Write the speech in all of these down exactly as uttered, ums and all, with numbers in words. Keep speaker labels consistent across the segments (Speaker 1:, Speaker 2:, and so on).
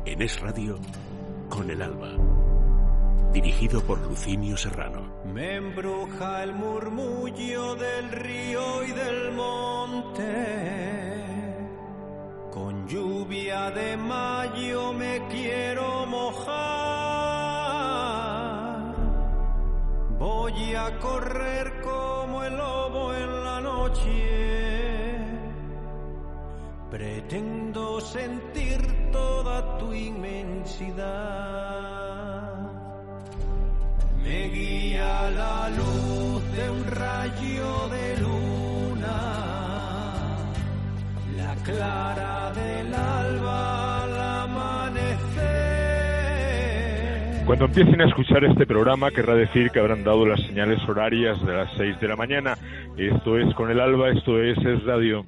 Speaker 1: En Es Radio, Con el Alba. Dirigido por Lucinio Serrano.
Speaker 2: Me embruja el murmullo del río y del monte. Con lluvia de mayo me quiero mojar. Voy a correr como el lobo en la noche. Pretendo sentir toda tu inmensidad. Me guía la luz de un rayo de luna, la clara del alba al amanecer.
Speaker 3: Cuando empiecen a escuchar este programa querrá decir que habrán dado las señales horarias de las seis de la mañana. Esto es Con el Alba, esto es Es Radio.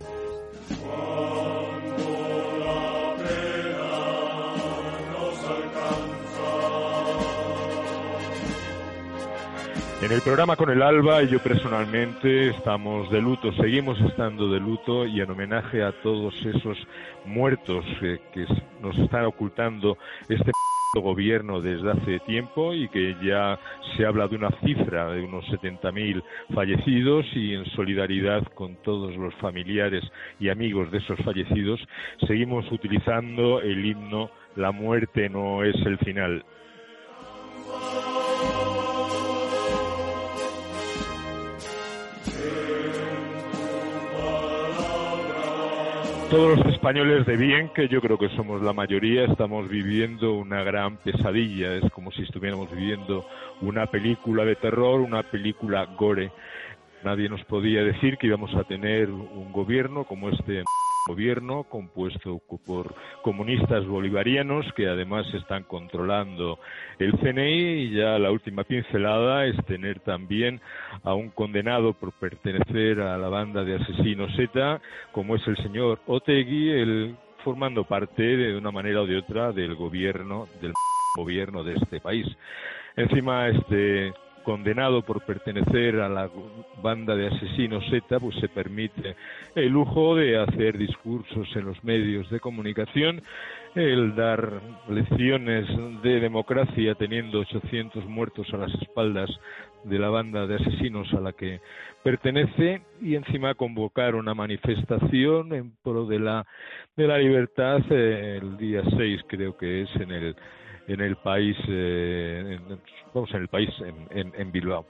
Speaker 3: En el programa Con el Alba, yo personalmente estamos de luto, seguimos estando de luto, y en homenaje a todos esos muertos eh, que nos están ocultando este gobierno desde hace tiempo, y que ya se habla de una cifra de unos setenta mil fallecidos, y en solidaridad con todos los familiares y amigos de esos fallecidos, seguimos utilizando el himno "La muerte no es el final". Todos los españoles de bien, que yo creo que somos la mayoría, estamos viviendo una gran pesadilla. Es como si estuviéramos viviendo una película de terror, una película gore. Nadie nos podía decir que íbamos a tener un gobierno como este gobierno, compuesto por comunistas bolivarianos que además están controlando el C N I, y ya la última pincelada es tener también a un condenado por pertenecer a la banda de asesinos ETA, como es el señor Otegi, el, formando parte de una manera o de otra del gobierno, del gobierno de este país. Encima, este condenado por pertenecer a la banda de asesinos ETA, pues se permite el lujo de hacer discursos en los medios de comunicación, el dar lecciones de democracia teniendo ochocientos muertos a las espaldas de la banda de asesinos a la que pertenece, y encima convocar una manifestación en pro de la de la libertad eh, el día seis, creo que es, en el en el país, eh, en, vamos, en el país, en, en, en Bilbao.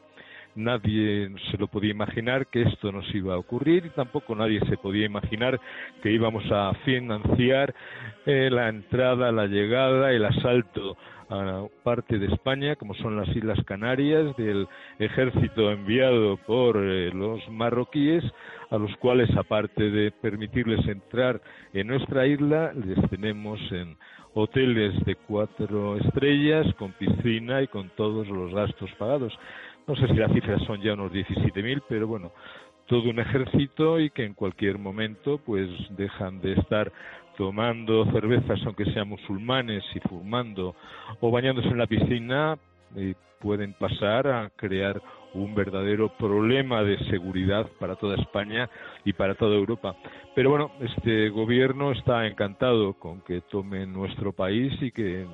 Speaker 3: Nadie se lo podía imaginar que esto nos iba a ocurrir, y tampoco nadie se podía imaginar que íbamos a financiar eh, la entrada, la llegada, el asalto a parte de España, como son las Islas Canarias, del ejército enviado por eh, los marroquíes, a los cuales, aparte de permitirles entrar en nuestra isla, les tenemos en hoteles de cuatro estrellas, con piscina y con todos los gastos pagados. No sé si las cifras son ya unos diecisiete mil, pero bueno, todo un ejército, y que en cualquier momento pues dejan de estar tomando cervezas, aunque sean musulmanes, y fumando o bañándose en la piscina, y pueden pasar a crear un verdadero problema de seguridad para toda España y para toda Europa. Pero bueno, este gobierno está encantado con que tomen nuestro país y que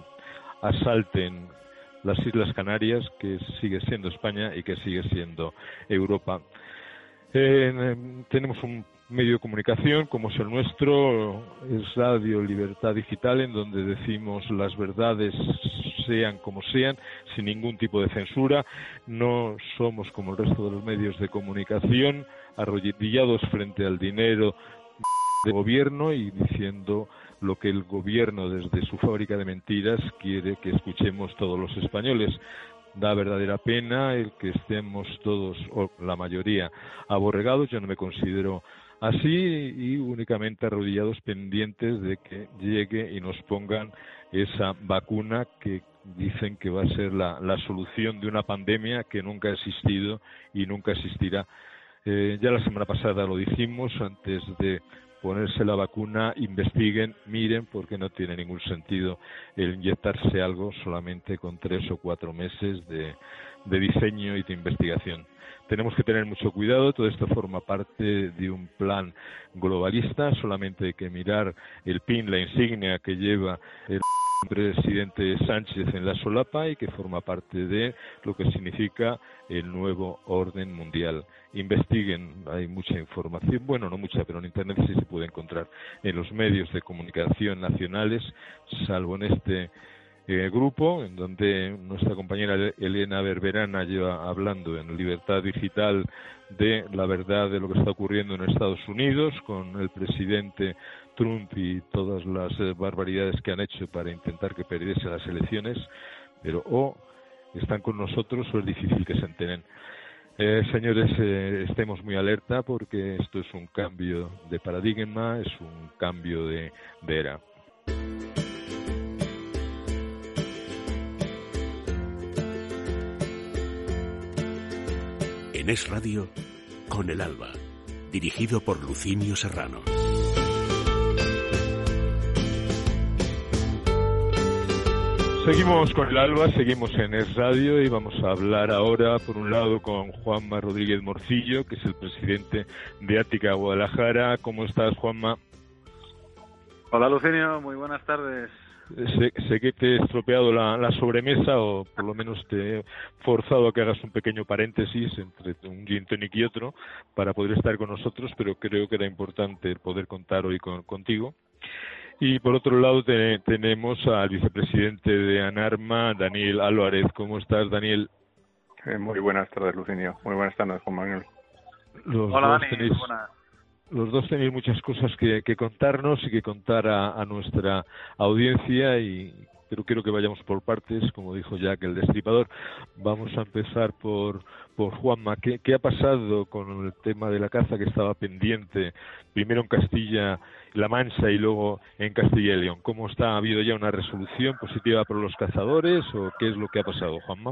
Speaker 3: asalten las Islas Canarias, que sigue siendo España y que sigue siendo Europa. Eh, tenemos un medio de comunicación como es el nuestro, es Radio Libertad Digital, en donde decimos las verdades sean como sean, sin ningún tipo de censura. No somos como el resto de los medios de comunicación, arrodillados frente al dinero del gobierno y diciendo lo que el gobierno, desde su fábrica de mentiras, quiere que escuchemos todos los españoles. Da verdadera pena el que estemos todos, o la mayoría, aborregados. Yo no me considero así, y únicamente arrodillados, pendientes de que llegue y nos pongan esa vacuna que dicen que va a ser la, la solución de una pandemia que nunca ha existido y nunca existirá. Eh, ya la semana pasada lo dijimos, antes de ponerse la vacuna, investiguen, miren, porque no tiene ningún sentido el inyectarse algo solamente con tres o cuatro meses de, de diseño y de investigación. Tenemos que tener mucho cuidado, todo esto forma parte de un plan globalista, solamente hay que mirar el pin, la insignia que lleva el presidente Sánchez en la solapa y que forma parte de lo que significa el nuevo orden mundial. Investiguen, hay mucha información, bueno, no mucha, pero en Internet sí se puede encontrar en los medios de comunicación nacionales, salvo en este Eh, grupo, en donde nuestra compañera Elena Berberana lleva hablando en Libertad Digital de la verdad de lo que está ocurriendo en Estados Unidos con el presidente Trump y todas las eh, barbaridades que han hecho para intentar que perdiese las elecciones, pero o están con nosotros o es difícil que se enteren. Eh, señores, eh, estemos muy alerta porque esto es un cambio de paradigma, es un cambio de, de era.
Speaker 1: En Es Radio, Con el Alba, dirigido por Lucinio Serrano.
Speaker 3: Seguimos con el Alba, seguimos en Es Radio y vamos a hablar ahora, por un lado, con Juanma Rodríguez Morcillo, que es el presidente de Ática Guadalajara. ¿Cómo estás, Juanma?
Speaker 4: Hola, Lucinio, muy buenas tardes.
Speaker 3: Sé, sé que te he estropeado la, la sobremesa, o por lo menos te he forzado a que hagas un pequeño paréntesis entre un gin tonic y otro para poder estar con nosotros, pero creo que era importante poder contar hoy con, contigo. Y por otro lado te, tenemos al vicepresidente de ANARMA, Daniel Álvarez. ¿Cómo estás, Daniel?
Speaker 5: Eh, muy buenas tardes, Lucinio. Muy buenas tardes, Juan Manuel.
Speaker 3: Los
Speaker 4: Hola,
Speaker 3: dos
Speaker 4: Dani.
Speaker 3: tenéis...
Speaker 4: Buenas.
Speaker 3: Los dos tenéis muchas cosas que, que contarnos y que contar a, a nuestra audiencia, y pero quiero que vayamos por partes, como dijo Jack el Destripador. Vamos a empezar por, por Juanma. ¿Qué, ¿Qué ha pasado con el tema de la caza que estaba pendiente, primero en Castilla-La Mancha y luego en Castilla y León? ¿Cómo está? ¿Ha habido ya una resolución positiva para los cazadores o qué es lo que ha pasado, Juanma?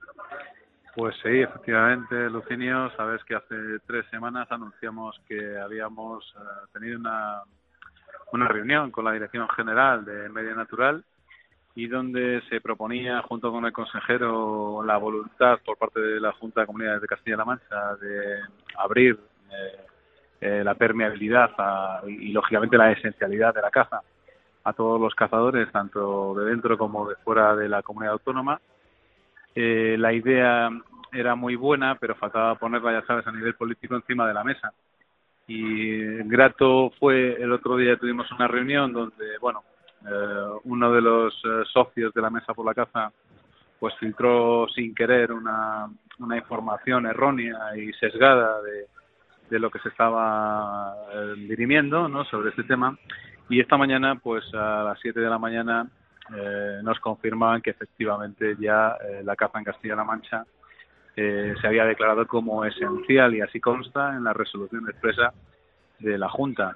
Speaker 4: Pues sí, efectivamente, Lucinio, sabes que hace tres semanas anunciamos que habíamos uh, tenido una, una reunión con la Dirección General de Medio Natural y donde se proponía, junto con el consejero, la voluntad por parte de la Junta de Comunidades de Castilla-La Mancha de abrir eh, eh, la permeabilidad a, y, y, lógicamente, la esencialidad de la caza a todos los cazadores, tanto de dentro como de fuera de la comunidad autónoma. Eh, la idea era muy buena, pero faltaba ponerla, ya sabes, a nivel político encima de la mesa. Y grato fue, el otro día tuvimos una reunión donde, bueno, eh, uno de los eh, socios de la Mesa por la Caza pues filtró sin querer una, una información errónea y sesgada de, de lo que se estaba eh, dirimiendo, ¿no?, sobre este tema. Y esta mañana, pues a las siete de la mañana, Eh, nos confirmaban que efectivamente ya eh, la caza en Castilla-La Mancha eh, se había declarado como esencial, y así consta en la resolución expresa de la Junta.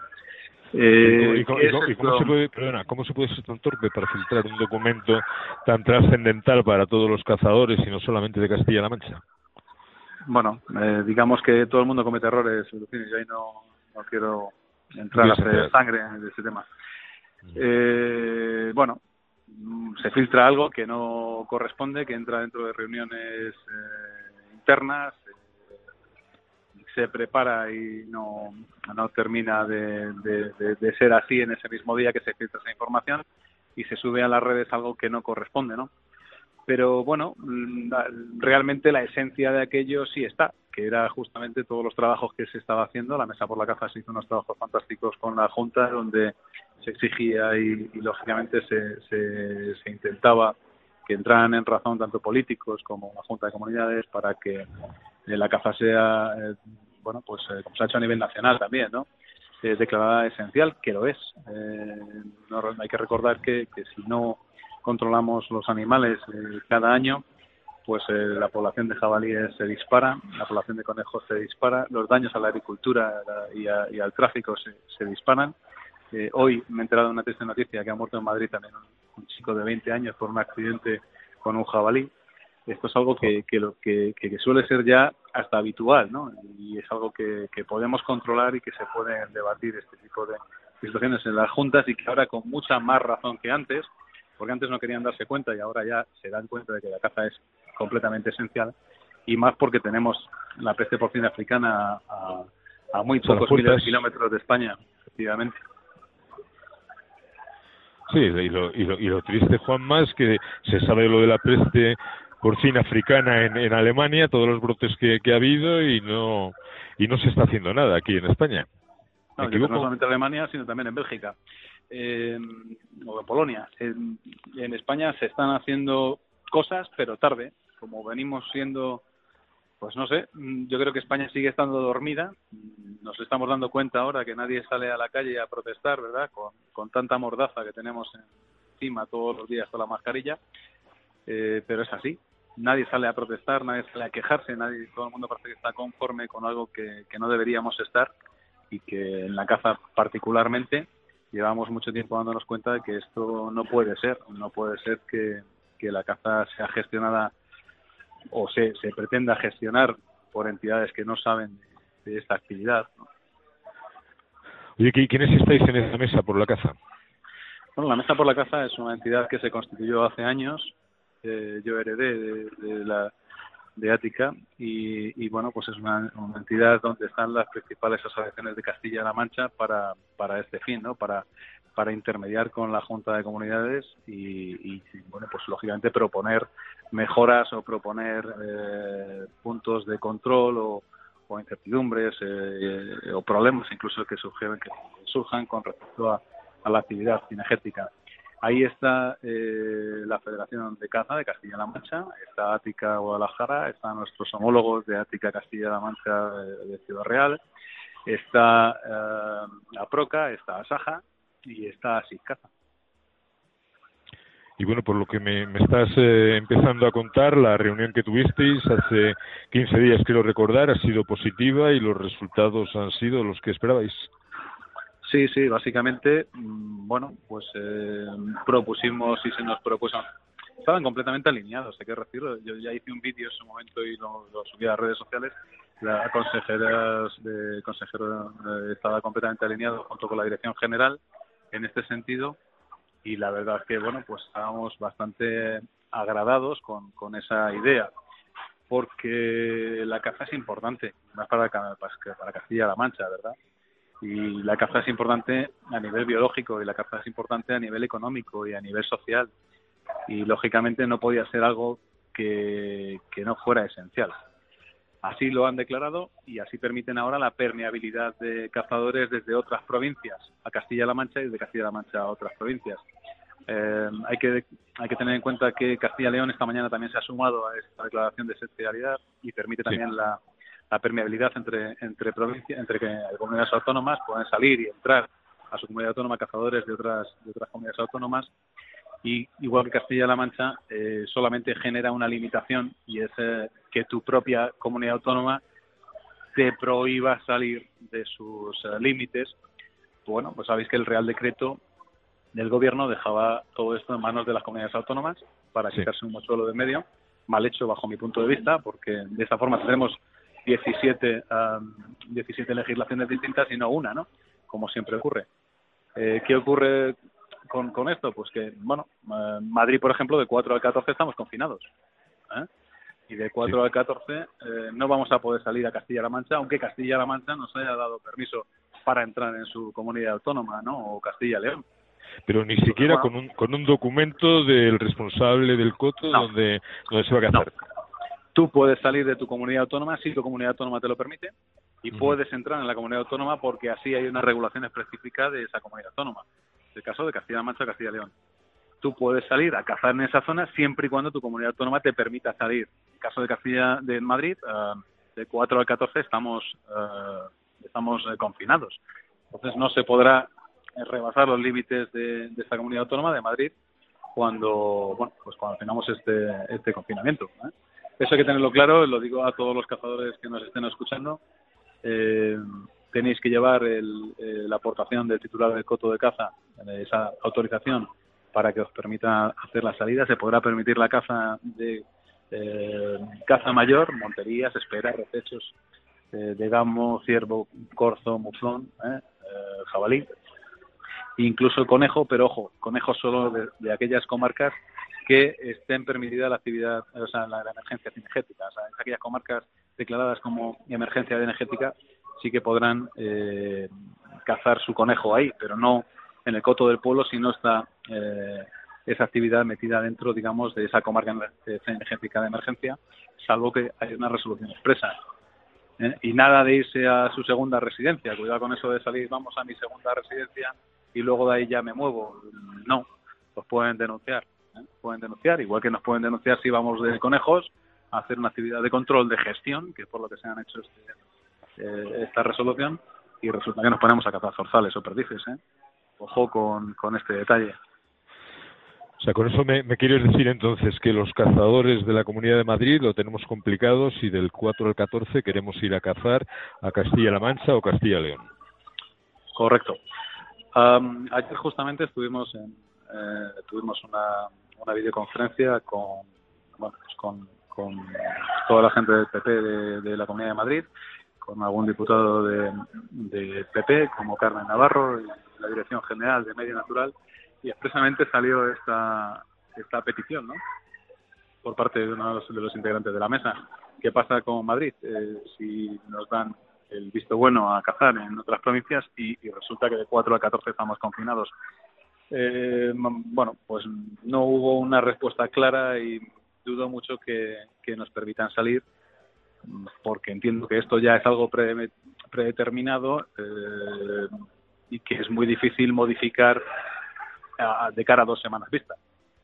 Speaker 3: Eh, ¿Y, cómo, y, cómo, y cómo se puede, perdona, cómo se puede ser tan torpe para filtrar un documento tan trascendental para todos los cazadores y no solamente de Castilla-La Mancha?
Speaker 4: Bueno, eh, digamos que todo el mundo comete errores, y ahí no, no quiero entrar a hacer sangre de ese tema. Eh, bueno, se filtra algo que no corresponde, que entra dentro de reuniones eh, internas, eh, se prepara y no, no termina de, de, de, de ser así en ese mismo día que se filtra esa información y se sube a las redes algo que no corresponde, ¿no? Pero bueno, realmente la esencia de aquello sí está, que era justamente todos los trabajos que se estaba haciendo. La Mesa por la Caza se hizo unos trabajos fantásticos con la Junta, donde se exigía y, y lógicamente se, se, se intentaba que entraran en razón tanto políticos como la Junta de Comunidades para que eh, la caza sea, eh, bueno, pues eh, como se ha hecho a nivel nacional también, ¿no?, eh, declarada esencial, que lo es. Eh, no, hay que recordar que, que si no controlamos los animales eh, cada año, pues eh, la población de jabalíes se dispara, la población de conejos se dispara, los daños a la agricultura y, a, y al tráfico se, se disparan. Eh, hoy me he enterado de una triste noticia, que ha muerto en Madrid también un, un chico de veinte años por un accidente con un jabalí. Esto es algo que, que, lo, que, que suele ser ya hasta habitual, ¿no? Y es algo que, que podemos controlar y que se pueden debatir este tipo de situaciones en las juntas, y que ahora con mucha más razón que antes, porque antes no querían darse cuenta y ahora ya se dan cuenta de que la caza es completamente esencial, y más porque tenemos la peste porcina africana a, a muy pocos miles de kilómetros de España, efectivamente.
Speaker 3: Sí, y lo, y lo, y lo triste, Juanma, es que se sabe lo de la peste porcina africana en, en Alemania, todos los brotes que, que ha habido, y no y no se está haciendo nada aquí en España.
Speaker 4: No, no solamente en Alemania, sino también en Bélgica eh, o en Polonia. En, en España se están haciendo cosas, pero tarde, como venimos siendo, pues no sé, yo creo que España sigue estando dormida. Nos estamos dando cuenta ahora que nadie sale a la calle a protestar, ¿verdad? Con, con tanta mordaza que tenemos encima todos los días con la mascarilla, eh, pero es así. Nadie sale a protestar, nadie sale a quejarse, nadie, todo el mundo parece que está conforme con algo que, que no deberíamos estar, y que en la caza particularmente llevamos mucho tiempo dándonos cuenta de que esto no puede ser, no puede ser que, que la caza sea gestionada o se, se pretenda gestionar por entidades que no saben de, de esta actividad, ¿no?
Speaker 3: Oye, ¿quiénes estáis en esta mesa por la caza?
Speaker 4: Bueno, la Mesa por la Caza es una entidad que se constituyó hace años. Eh, yo heredé de, de la de Ática y, y bueno, pues es una, una entidad donde están las principales asociaciones de Castilla-La Mancha para para este fin, ¿no? Para para intermediar con la Junta de Comunidades y, y bueno, pues lógicamente proponer mejoras o proponer eh, puntos de control o, o incertidumbres eh, o problemas incluso que surjan que surjan con respecto a, a la actividad cinegética. Ahí está eh, la Federación de Caza de Castilla-La Mancha, está Ática Guadalajara, están nuestros homólogos de Ática Castilla-La Mancha de, de Ciudad Real, está eh, APROCA, está ASAJA y está ASICAZA.
Speaker 3: Y bueno, por lo que me, me estás eh, empezando a contar, la reunión que tuvisteis hace quince días, quiero recordar, ha sido positiva y los resultados han sido los que esperabais.
Speaker 4: Sí, sí, básicamente, bueno, pues eh, propusimos y se nos propuso, estaban completamente alineados, hay que decirlo. Yo ya hice un vídeo en su momento y lo, lo subí a las redes sociales. La consejera de consejero eh, estaba completamente alineado junto con la dirección general en este sentido, y la verdad es que, bueno, pues estábamos bastante agradados con, con esa idea, porque la caza es importante, más para, para Castilla-La Mancha, ¿verdad? Y la caza es importante a nivel biológico y la caza es importante a nivel económico y a nivel social. Y lógicamente no podía ser algo que, que no fuera esencial. Así lo han declarado y así permiten ahora la permeabilidad de cazadores desde otras provincias a Castilla-La Mancha y de Castilla-La Mancha a otras provincias. Eh, hay que hay que tener en cuenta que Castilla y León esta mañana también se ha sumado a esta declaración de esencialidad y permite también sí. la la permeabilidad entre entre provincias, entre que comunidades autónomas pueden salir y entrar a su comunidad autónoma cazadores de otras de otras comunidades autónomas, y igual que Castilla-La Mancha eh, solamente genera una limitación, y es eh, que tu propia comunidad autónoma te prohíba salir de sus eh, límites. Bueno, pues sabéis que el Real Decreto del Gobierno dejaba todo esto en manos de las comunidades autónomas para sí. quitarse un mochuelo de medio, mal hecho bajo mi punto de vista, porque de esta forma tendremos diecisiete, um, diecisiete legislaciones distintas y no una, ¿no? Como siempre ocurre. Eh, ¿Qué ocurre con, con esto? Pues que, bueno, eh, Madrid, por ejemplo, de cuatro al catorce estamos confinados, ¿eh? Y de cuatro sí. al catorce eh, no vamos a poder salir a Castilla-La Mancha, aunque Castilla-La Mancha nos haya dado permiso para entrar en su comunidad autónoma, ¿no? O Castilla-León.
Speaker 3: Pero ni siquiera bueno, con un con un documento del responsable del coto no. donde donde se va a cazar.
Speaker 4: No. Tú puedes salir de tu comunidad autónoma si tu comunidad autónoma te lo permite, y uh-huh. puedes entrar en la comunidad autónoma porque así hay una regulación específica de esa comunidad autónoma. En el caso de Castilla-La Mancha o Castilla-León. Tú puedes salir a cazar en esa zona siempre y cuando tu comunidad autónoma te permita salir. En el caso de Castilla de Madrid, uh, de cuatro al catorce estamos uh, estamos uh, confinados. Entonces no se podrá rebasar los límites de, de esta comunidad autónoma de Madrid cuando bueno pues cuando tengamos este este confinamiento, ¿eh? Eso hay que tenerlo claro, lo digo a todos los cazadores que nos estén escuchando. Eh, tenéis que llevar el, eh, la aportación del titular del coto de caza, esa autorización para que os permita hacer la salida. Se podrá permitir la caza de eh, caza mayor, monterías, esperas, recechos eh, de gamo, ciervo, corzo, muflón, eh, eh, jabalí, incluso conejo, pero ojo, conejo solo de, de aquellas comarcas que estén permitida la actividad, o sea, la, la emergencia cinegética. O sea, en aquellas comarcas declaradas como emergencia cinegética sí que podrán eh, cazar su conejo ahí, pero no en el coto del pueblo si no está eh, esa actividad metida dentro, digamos, de esa comarca cinegética de emergencia, salvo que haya una resolución expresa. ¿Eh? Y nada de irse a su segunda residencia. Cuidado con eso de salir, vamos a mi segunda residencia y luego de ahí ya me muevo. No, los pueden denunciar. ¿eh? Pueden denunciar, igual que nos pueden denunciar si vamos de conejos a hacer una actividad de control de gestión, que es por lo que se han hecho este, eh, esta resolución, y resulta que nos ponemos a cazar zorzales o perdices. ¿eh? Ojo con, con este detalle.
Speaker 3: O sea, con eso me, me quieres decir entonces que los cazadores de la Comunidad de Madrid lo tenemos complicado si del cuatro al catorce queremos ir a cazar a Castilla-La Mancha o Castilla-León.
Speaker 4: Correcto. Um, ayer justamente estuvimos en, eh, tuvimos una, una videoconferencia con, bueno, pues con, con toda la gente del P P de, de la Comunidad de Madrid, con algún diputado de, de P P como Carmen Navarro y la Dirección General de Medio Natural. Y expresamente salió esta esta petición, ¿no? Por parte de uno de los, de los integrantes de la mesa. ¿Qué pasa con Madrid? Eh, si nos dan el visto bueno a cazar en otras provincias y, y resulta que de cuatro a catorce estamos confinados. Eh, bueno, pues no hubo una respuesta clara y dudo mucho que, que nos permitan salir, porque entiendo que esto ya es algo pre, predeterminado eh, y que es muy difícil modificar de cara a dos semanas vista.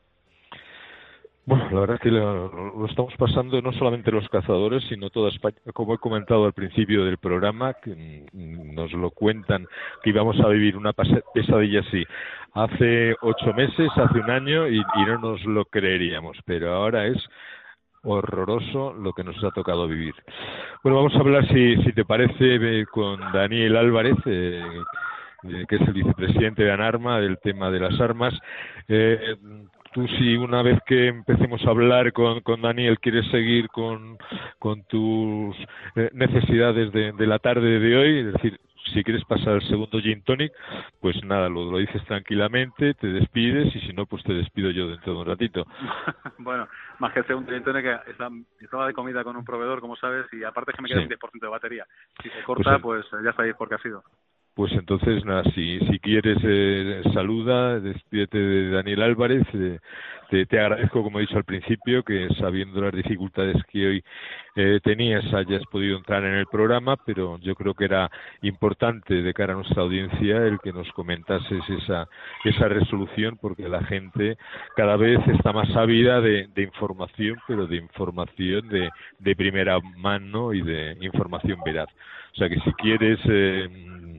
Speaker 3: Bueno, la verdad es que lo, lo estamos pasando no solamente los cazadores, sino toda España, como he comentado al principio del programa, que nos lo cuentan, que íbamos a vivir una pesadilla así hace ocho meses, hace un año, y, y no nos lo creeríamos, pero ahora es horroroso lo que nos ha tocado vivir. Bueno, vamos a hablar, si, si te parece, con Daniel Álvarez, eh, que es el vicepresidente de ANARMA, del tema de las armas. Eh, tú, si una vez que empecemos a hablar con, con Daniel quieres seguir con, con tus eh, necesidades de, de la tarde de hoy, es decir, si quieres pasar al segundo gin tonic, pues nada, lo, lo dices tranquilamente, te despides, y si no, pues te despido yo dentro de un ratito.
Speaker 4: Bueno, más que el segundo gin tonic, estaba de comida con un proveedor, como sabes, y aparte que me queda sí. un diez por ciento de batería. Si se corta, pues, pues ya sabéis por qué ha sido.
Speaker 3: Pues entonces, nada, si, si quieres, eh, saluda, despídete de Daniel Álvarez. Eh, te, te agradezco, como he dicho al principio, que sabiendo las dificultades que hoy eh, tenías, hayas podido entrar en el programa, pero yo creo que era importante de cara a nuestra audiencia el que nos comentases esa, esa resolución, porque la gente cada vez está más ávida de, de información, pero de información de, de primera mano y de información veraz. O sea que si quieres eh,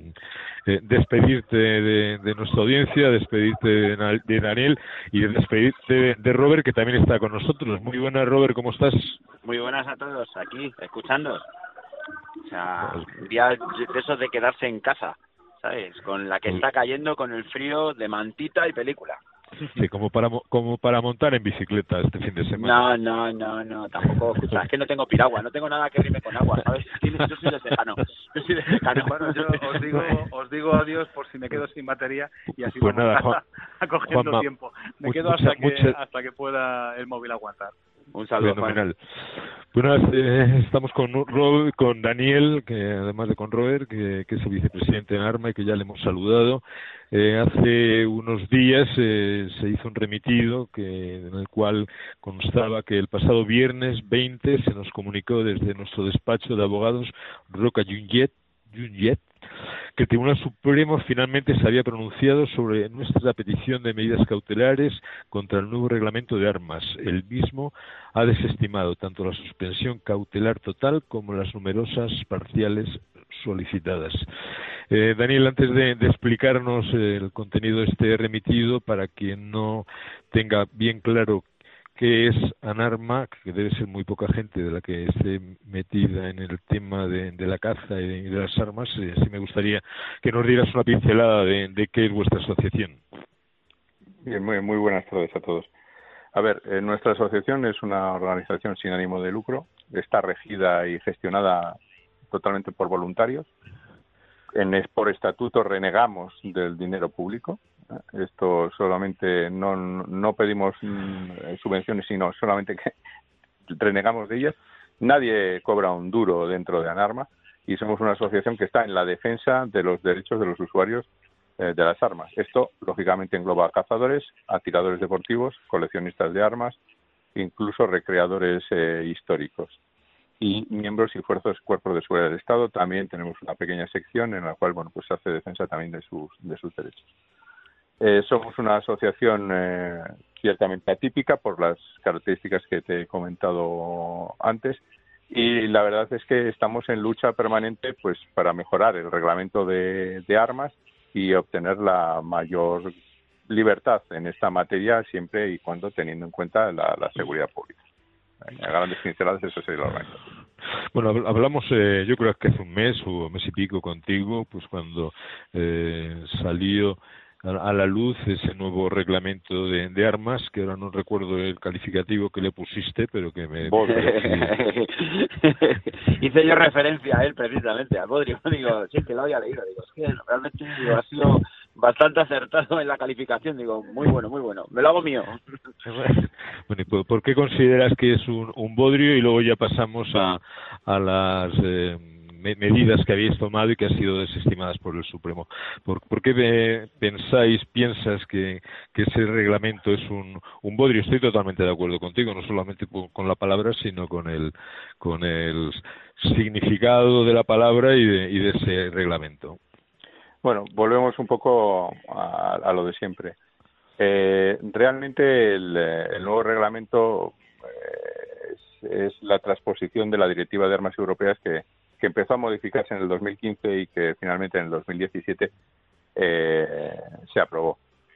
Speaker 3: eh, despedirte de, de nuestra audiencia, despedirte de, de Daniel y despedirte de, de Robert, que también está con nosotros. Muy buenas, Robert, ¿cómo estás?
Speaker 6: Muy buenas a todos, aquí, escuchando. O sea, día de esos de quedarse en casa, ¿sabes? Con la que está cayendo, con el frío, de mantita y película.
Speaker 3: Sí, como para como para montar en bicicleta este fin de semana.
Speaker 6: No, no, no, no, tampoco, escucha, es que no tengo piragua, no tengo nada que rime con agua, ¿sabes? Yo soy de secano, yo soy de secano.
Speaker 4: Bueno, yo os digo, os digo adiós por si me quedo sin batería y así
Speaker 3: pues
Speaker 4: vamos
Speaker 3: nada, Juan,
Speaker 4: acogiendo
Speaker 3: Juanma,
Speaker 4: tiempo. Me
Speaker 3: mucha,
Speaker 4: quedo hasta
Speaker 3: mucha,
Speaker 4: que hasta que pueda el móvil aguantar.
Speaker 6: Un saludo,
Speaker 3: fenomenal. Bueno, eh, estamos con Rob, con Daniel, que además de con Robert, que, que es el vicepresidente de ANARMA y que ya le hemos saludado. Eh, hace unos días eh, se hizo un remitido que en el cual constaba que el pasado viernes veinte se nos comunicó desde nuestro despacho de abogados Roca Junget, Junget que el Tribunal Supremo finalmente se había pronunciado sobre nuestra petición de medidas cautelares contra el nuevo reglamento de armas. El mismo ha desestimado tanto la suspensión cautelar total como las numerosas parciales solicitadas. Eh, Daniel, antes de, de explicarnos el contenido de este remitido, para quien no tenga bien claro qué es ANARMA, que debe ser muy poca gente de la que esté metida en el tema de, de la caza y de, de las armas, eh, sí me gustaría que nos dieras una pincelada de, de qué es vuestra asociación.
Speaker 5: Bien, muy, muy buenas tardes a todos. A ver, eh, nuestra asociación es una organización sin ánimo de lucro, está regida y gestionada totalmente por voluntarios. En, por estatuto renegamos del dinero público, Esto solamente no, no pedimos mm, subvenciones, sino solamente que renegamos de ellas. Nadie cobra un duro dentro de ANARMA y somos una asociación que está en la defensa de los derechos de los usuarios eh, de las armas. Esto, lógicamente, engloba a cazadores, a tiradores deportivos, coleccionistas de armas, incluso recreadores eh, históricos. Y miembros y fuerzas, cuerpos de seguridad del Estado. También tenemos una pequeña sección en la cual, bueno, pues se hace defensa también de sus, de sus derechos. Eh, somos una asociación eh, ciertamente atípica por las características que te he comentado antes y la verdad es que estamos en lucha permanente pues para mejorar el reglamento de, de armas y obtener la mayor libertad en esta materia siempre y cuando teniendo en cuenta la, la seguridad pública. A grandes pinceladas eso sería la organización.
Speaker 3: Bueno, hablamos eh, yo creo que hace un mes o mes y pico contigo, pues cuando eh, salió a la luz ese nuevo reglamento de, de armas, que ahora no recuerdo el calificativo que le pusiste, pero que me...
Speaker 6: Hice yo referencia a él precisamente, a Bodrio, digo, sí, que lo había leído, digo, es que realmente digo, ha sido bastante acertado en la calificación, digo, muy bueno, muy bueno, me lo hago mío.
Speaker 3: Bueno, ¿y por qué consideras que es un, un bodrio? Y luego ya pasamos a, a las... Eh, medidas que habéis tomado y que han sido desestimadas por el Supremo. ¿Por, por qué pensáis, piensas que, que ese reglamento es un, un bodrio? Estoy totalmente de acuerdo contigo, no solamente con la palabra, sino con el, con el significado de la palabra y de, y de ese reglamento.
Speaker 5: Bueno, volvemos un poco a, a lo de siempre. Eh, realmente el, el nuevo reglamento eh, es, es la transposición de la Directiva de Armas Europeas que que empezó a modificarse en el dos mil quince y que finalmente en el dos mil diecisiete eh, se aprobó.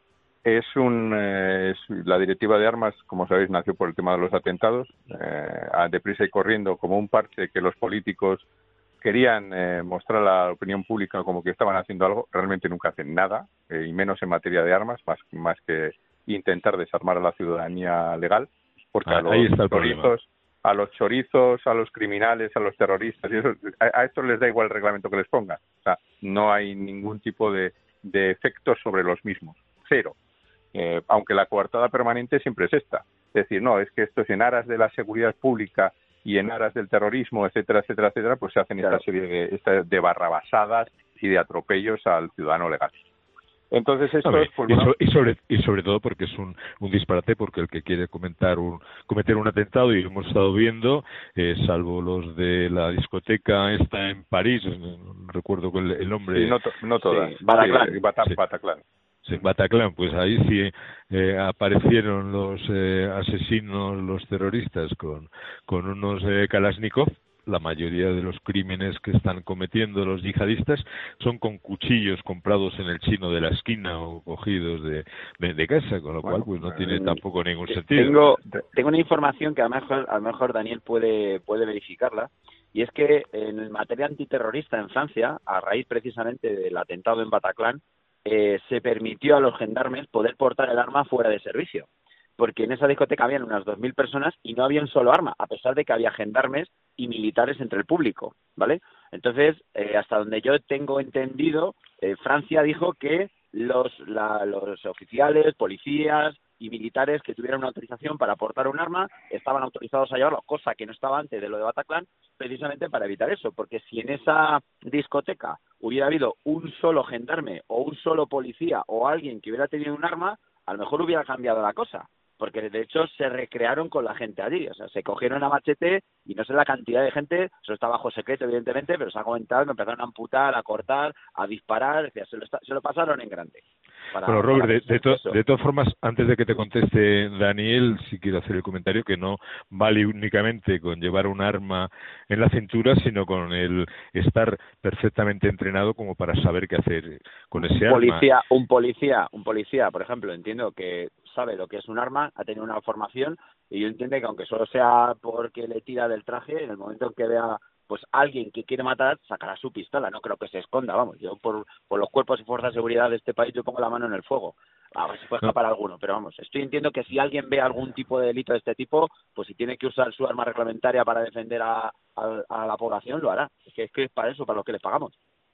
Speaker 5: Es un eh, es, la Directiva de Armas, como sabéis, nació por el tema de los atentados, eh, deprisa y corriendo, como un parche que los políticos querían eh, mostrar a la opinión pública como que estaban haciendo algo, realmente nunca hacen nada, eh, y menos en materia de armas, más, más que intentar desarmar a la ciudadanía legal, porque
Speaker 3: ah,
Speaker 5: a los
Speaker 3: ahí está el
Speaker 5: chorizos, a los chorizos, a los criminales, a los terroristas, y eso, a, a estos les da igual el reglamento que les ponga. O sea, no hay ningún tipo de, de efecto sobre los mismos. Cero. Eh, aunque la coartada permanente siempre es esta. Es decir, no, es que esto es en aras de la seguridad pública y en aras del terrorismo, etcétera, etcétera, etcétera, pues se hacen claro. esta serie de, esta, de barrabasadas y de atropellos al ciudadano legal. Entonces esto
Speaker 3: ver,
Speaker 5: es pues,
Speaker 3: y,
Speaker 5: bueno,
Speaker 3: so, y sobre y sobre todo porque es un, un disparate, porque el que quiere comentar un, cometer un atentado, y lo hemos estado viendo, eh, salvo los de la discoteca esta en París, no recuerdo el, el nombre.
Speaker 5: Sí, no, to, no todas.
Speaker 6: Sí, Bataclan.
Speaker 5: Sí, Bat
Speaker 3: sí.
Speaker 5: Bataclan.
Speaker 3: Sí, Bataclan, pues ahí sí eh, aparecieron los eh, asesinos, los terroristas con, con unos eh, Kalashnikov. La mayoría de los crímenes que están cometiendo los yihadistas son con cuchillos comprados en el chino de la esquina o cogidos de, de, de casa, con lo bueno, cual pues no tiene tampoco ningún sentido.
Speaker 6: Tengo, tengo una información que a lo mejor, a lo mejor Daniel puede, puede verificarla, y es que en materia antiterrorista en Francia, a raíz precisamente del atentado en Bataclan, eh, se permitió a los gendarmes poder portar el arma fuera de servicio, porque en esa discoteca habían unas dos mil personas y no había un solo arma, a pesar de que había gendarmes y militares entre el público, ¿vale? Entonces, eh, hasta donde yo tengo entendido, eh, Francia dijo que los, la, los oficiales, policías y militares que tuvieran una autorización para portar un arma estaban autorizados a llevarlo, cosa que no estaba antes de lo de Bataclan, precisamente para evitar eso, porque si en esa discoteca hubiera habido un solo gendarme o un solo policía o alguien que hubiera tenido un arma, a lo mejor hubiera cambiado la cosa, porque de hecho se recrearon con la gente allí, o sea, se cogieron a machete y no sé la cantidad de gente, eso está bajo secreto evidentemente, pero se ha comentado que empezaron a amputar, a cortar, a disparar, decía, se, lo está, se lo pasaron en grande. Para,
Speaker 3: bueno, Robert,
Speaker 6: para
Speaker 3: de, de, to, de todas formas, antes de que te conteste Daniel, sí quiero hacer el comentario que no vale únicamente con llevar un arma en la cintura, sino con el estar perfectamente entrenado como para saber qué hacer con ese
Speaker 6: policía,
Speaker 3: arma.
Speaker 6: Un policía, un policía, por ejemplo, entiendo que sabe lo que es un arma, ha tenido una formación y yo entiendo que aunque solo sea porque le tira del traje, en el momento en que vea pues alguien que quiere matar, sacará su pistola, no creo que se esconda, vamos, yo por, por los cuerpos y fuerzas de seguridad de este país yo pongo la mano en el fuego, a ver si puede escapar alguno, pero vamos, estoy entiendo que si alguien ve algún tipo de delito de este tipo, pues si tiene que usar su arma reglamentaria para defender a, a, a la población, lo hará, es que es que es para eso, para lo que le pagamos.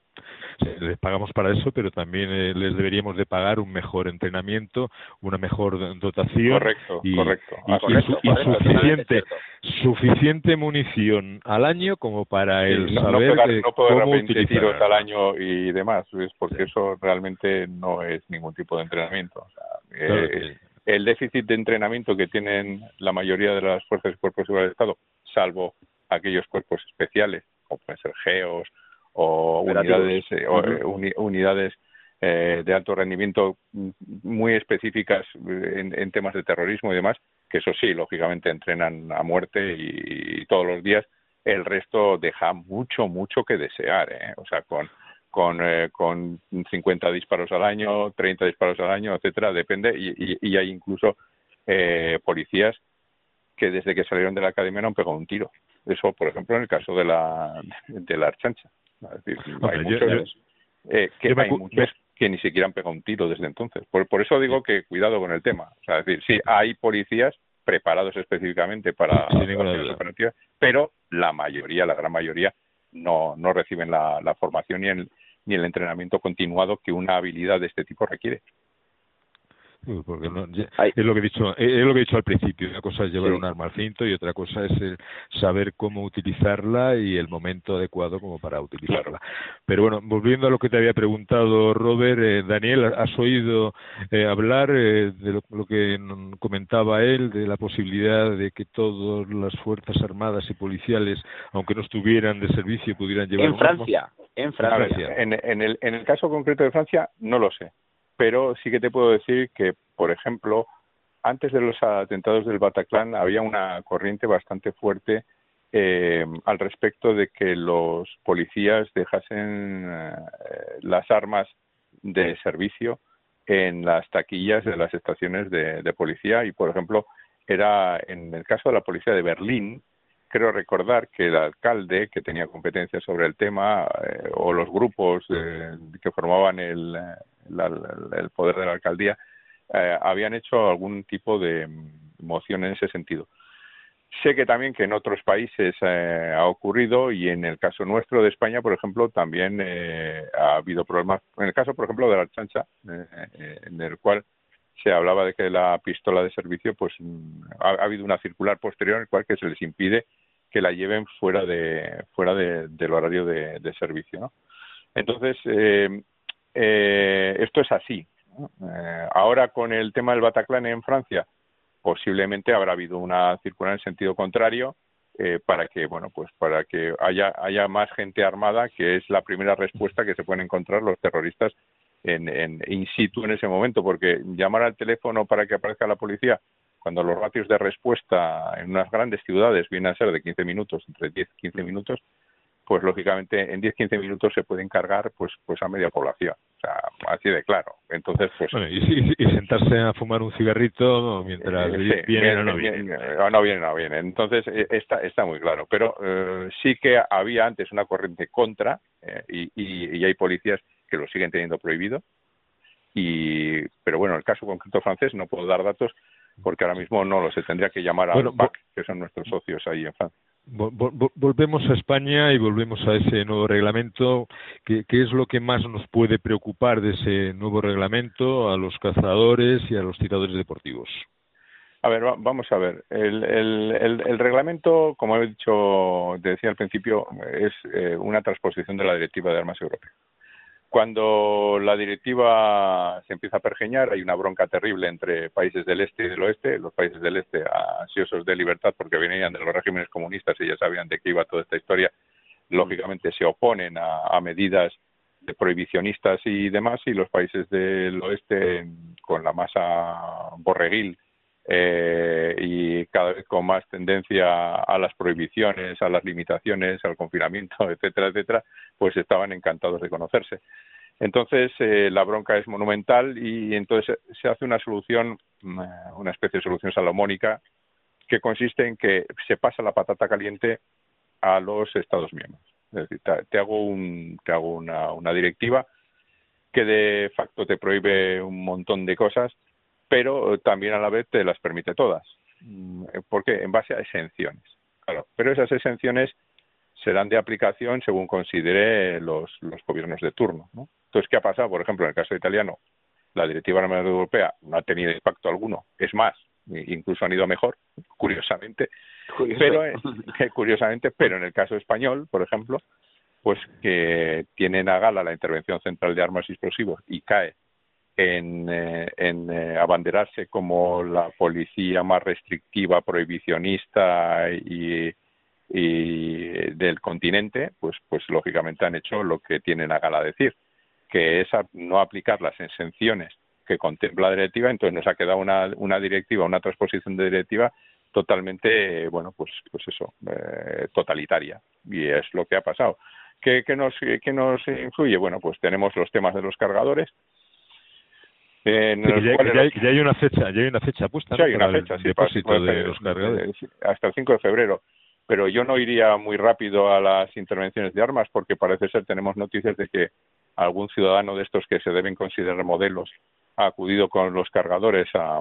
Speaker 3: Les pagamos para eso, pero también eh, les deberíamos de pagar un mejor entrenamiento, una mejor dotación.
Speaker 5: Correcto,
Speaker 3: y,
Speaker 5: correcto.
Speaker 3: y,
Speaker 5: Ah, correcto,
Speaker 3: y,
Speaker 5: correcto,
Speaker 3: y suficiente, suficiente munición al año como para
Speaker 5: sí,
Speaker 3: el
Speaker 5: no,
Speaker 3: saber
Speaker 5: no pegar,
Speaker 3: de
Speaker 5: no poder
Speaker 3: cómo
Speaker 5: veinte
Speaker 3: utilizar
Speaker 5: tiros
Speaker 3: el
Speaker 5: al
Speaker 3: arma.
Speaker 5: año y demás, ¿ves? Porque
Speaker 3: Sí.
Speaker 5: eso realmente no es ningún tipo de entrenamiento. O sea,
Speaker 3: Claro,
Speaker 5: eh,
Speaker 3: sí.
Speaker 5: el déficit de entrenamiento que tienen la mayoría de las fuerzas y cuerpos de seguridad del Estado, salvo aquellos cuerpos especiales, como pueden ser GEOs o
Speaker 6: Operativos.
Speaker 5: unidades, eh, o, eh, uni, unidades eh, de alto rendimiento muy específicas en, en temas de terrorismo y demás, que eso sí, lógicamente entrenan a muerte y, y todos los días. El resto deja mucho, mucho que desear, ¿eh? O sea, con con eh, con cincuenta disparos al año, treinta disparos al año, etcétera, depende, y, y, y hay incluso eh, policías que desde que salieron de la academia no han pegado un tiro. Eso, por ejemplo, en el caso de la de la Archancha. Es decir,
Speaker 3: Hombre,
Speaker 5: hay
Speaker 3: yo-
Speaker 5: muchos,
Speaker 3: yo-
Speaker 5: eh, que
Speaker 3: yo me
Speaker 5: hay
Speaker 3: acu-
Speaker 5: muchos que ni siquiera han pegado un tiro desde entonces. Por, por eso digo que cuidado con el tema. O sea, es decir, sí, hay policías preparados específicamente para
Speaker 3: Sin ninguna
Speaker 5: acciones
Speaker 3: duda.
Speaker 5: operativas, pero la mayoría, la gran mayoría, no no reciben la, la formación ni el, ni el entrenamiento continuado que una habilidad de este tipo requiere.
Speaker 3: Sí, porque no, ya-
Speaker 6: Ay.
Speaker 3: es lo que he dicho es lo que he dicho al principio. Una cosa es llevar
Speaker 6: Sí.
Speaker 3: un arma al cinto y otra cosa es eh, saber cómo utilizarla y el momento adecuado como para utilizarla. Pero bueno, volviendo a lo que te había preguntado Robert, eh, Daniel, ¿has oído eh, hablar eh, de lo, lo que n- comentaba él, de la posibilidad de que todas las fuerzas armadas y policiales, aunque no estuvieran de servicio, pudieran llevar
Speaker 6: En
Speaker 3: un arma?
Speaker 6: Francia, en
Speaker 5: A
Speaker 6: Francia.
Speaker 5: ver, en, en, el, en el caso concreto de Francia no lo sé, pero sí que te puedo decir que, por ejemplo, antes de los atentados del Bataclan había una corriente bastante fuerte eh, al respecto de que los policías dejasen eh, las armas de servicio en las taquillas de las estaciones de, de policía y, por ejemplo, era en el caso de la policía de Berlín, creo recordar que el alcalde, que tenía competencia sobre el tema, eh, o los grupos eh, que formaban el, la, el poder de la alcaldía, eh, habían hecho algún tipo de moción en ese sentido. Sé que también que en otros países eh, ha ocurrido y en el caso nuestro de España, por ejemplo, también eh, ha habido problemas. En el caso, por ejemplo, de la Archancha, eh, eh, en el cual se hablaba de que la pistola de servicio, pues ha, ha habido una circular posterior en el cual que se les impide que la lleven fuera de fuera de, del horario de, de servicio, ¿no? Entonces, eh, eh, esto es así, ¿no? Eh, ahora con el tema del Bataclan en Francia, posiblemente habrá habido una circular en sentido contrario eh, para que, bueno, pues para que haya haya más gente armada, que es la primera respuesta que se pueden encontrar los terroristas en, en in situ en ese momento, porque llamar al teléfono para que aparezca la policía cuando los ratios de respuesta en unas grandes ciudades vienen a ser de quince minutos, entre diez y quince minutos, pues lógicamente en diez a quince minutos se pueden cargar pues pues a media población. O sea, así de claro. Entonces, pues...
Speaker 3: Bueno, y, y, y sentarse a fumar un cigarrito mientras
Speaker 5: eh,
Speaker 3: vienen
Speaker 5: sí,
Speaker 3: o no
Speaker 5: viene,
Speaker 3: vienen.
Speaker 5: viene, o no vienen, no vienen. Entonces, eh, está, está muy claro. Pero eh, sí que había antes una corriente contra eh, y, y, y hay policías que lo siguen teniendo prohibido. Y, pero bueno, en el caso concreto francés no puedo dar datos porque ahora mismo no lo sé. Tendría que llamar a
Speaker 3: Bueno,
Speaker 5: P A C, que son nuestros socios ahí en Francia.
Speaker 3: Vol- vol- Volvemos a España y volvemos a ese nuevo reglamento. ¿Qué, qué es lo que más nos puede preocupar de ese nuevo reglamento a los cazadores y a los tiradores deportivos?
Speaker 5: A ver, va, vamos a ver. El, el, el, el reglamento, como he dicho, te decía al principio, es eh, una transposición de la Directiva de Armas Europea. Cuando la directiva se empieza a pergeñar, hay una bronca terrible entre países del este y del oeste. Los países del este, ansiosos de libertad porque venían de los regímenes comunistas y ya sabían de qué iba toda esta historia, lógicamente se oponen a, a medidas de prohibicionistas y demás, y los países del oeste, con la masa borreguil eh, y cada vez con más tendencia a las prohibiciones, a las limitaciones, al confinamiento, etcétera, etcétera, pues estaban encantados de conocerse. Entonces, eh, la bronca es monumental y entonces se hace una solución, una especie de solución salomónica, que consiste en que se pasa la patata caliente a los Estados miembros. Es decir, te, te hago, un, te hago una, una directiva que de facto te prohíbe un montón de cosas, pero también a la vez te las permite todas. ¿Por qué? En base a exenciones. Claro, pero esas exenciones serán de aplicación según considere los, los gobiernos de turno, ¿no? Entonces, ¿qué ha pasado? Por ejemplo, en el caso italiano, la Directiva Armas Europea no ha tenido impacto alguno. Es más, incluso han ido mejor, curiosamente.
Speaker 6: Curioso.
Speaker 5: Pero, eh, curiosamente, pero en el caso español, por ejemplo, pues que tienen a gala la intervención central de armas y explosivos y cae en, eh, en eh, abanderarse como la policía más restrictiva, prohibicionista y, y del continente, pues, pues lógicamente han hecho lo que tienen a gala decir, que es a, no aplicar las exenciones que contempla la directiva. Entonces nos ha quedado una, una directiva, una transposición de directiva totalmente, bueno, pues, pues eso, eh, totalitaria, y es lo que ha pasado. ¿Qué, qué nos, qué nos influye? Bueno, pues tenemos los temas de los cargadores. Eh, en
Speaker 3: sí,
Speaker 5: los
Speaker 3: ya,
Speaker 5: cuales
Speaker 3: ya,
Speaker 5: los...
Speaker 3: ya hay una fecha, ya hay una fecha puesta,
Speaker 5: sí,
Speaker 3: ¿no?
Speaker 5: hay una
Speaker 3: para
Speaker 5: fecha,
Speaker 3: el
Speaker 5: sí,
Speaker 3: depósito
Speaker 5: para,
Speaker 3: de los cargadores.
Speaker 5: hasta el cinco de febrero. Pero yo no iría muy rápido a las intervenciones de armas, porque parece ser, tenemos noticias de que algún ciudadano de estos que se deben considerar modelos ha acudido con los cargadores a,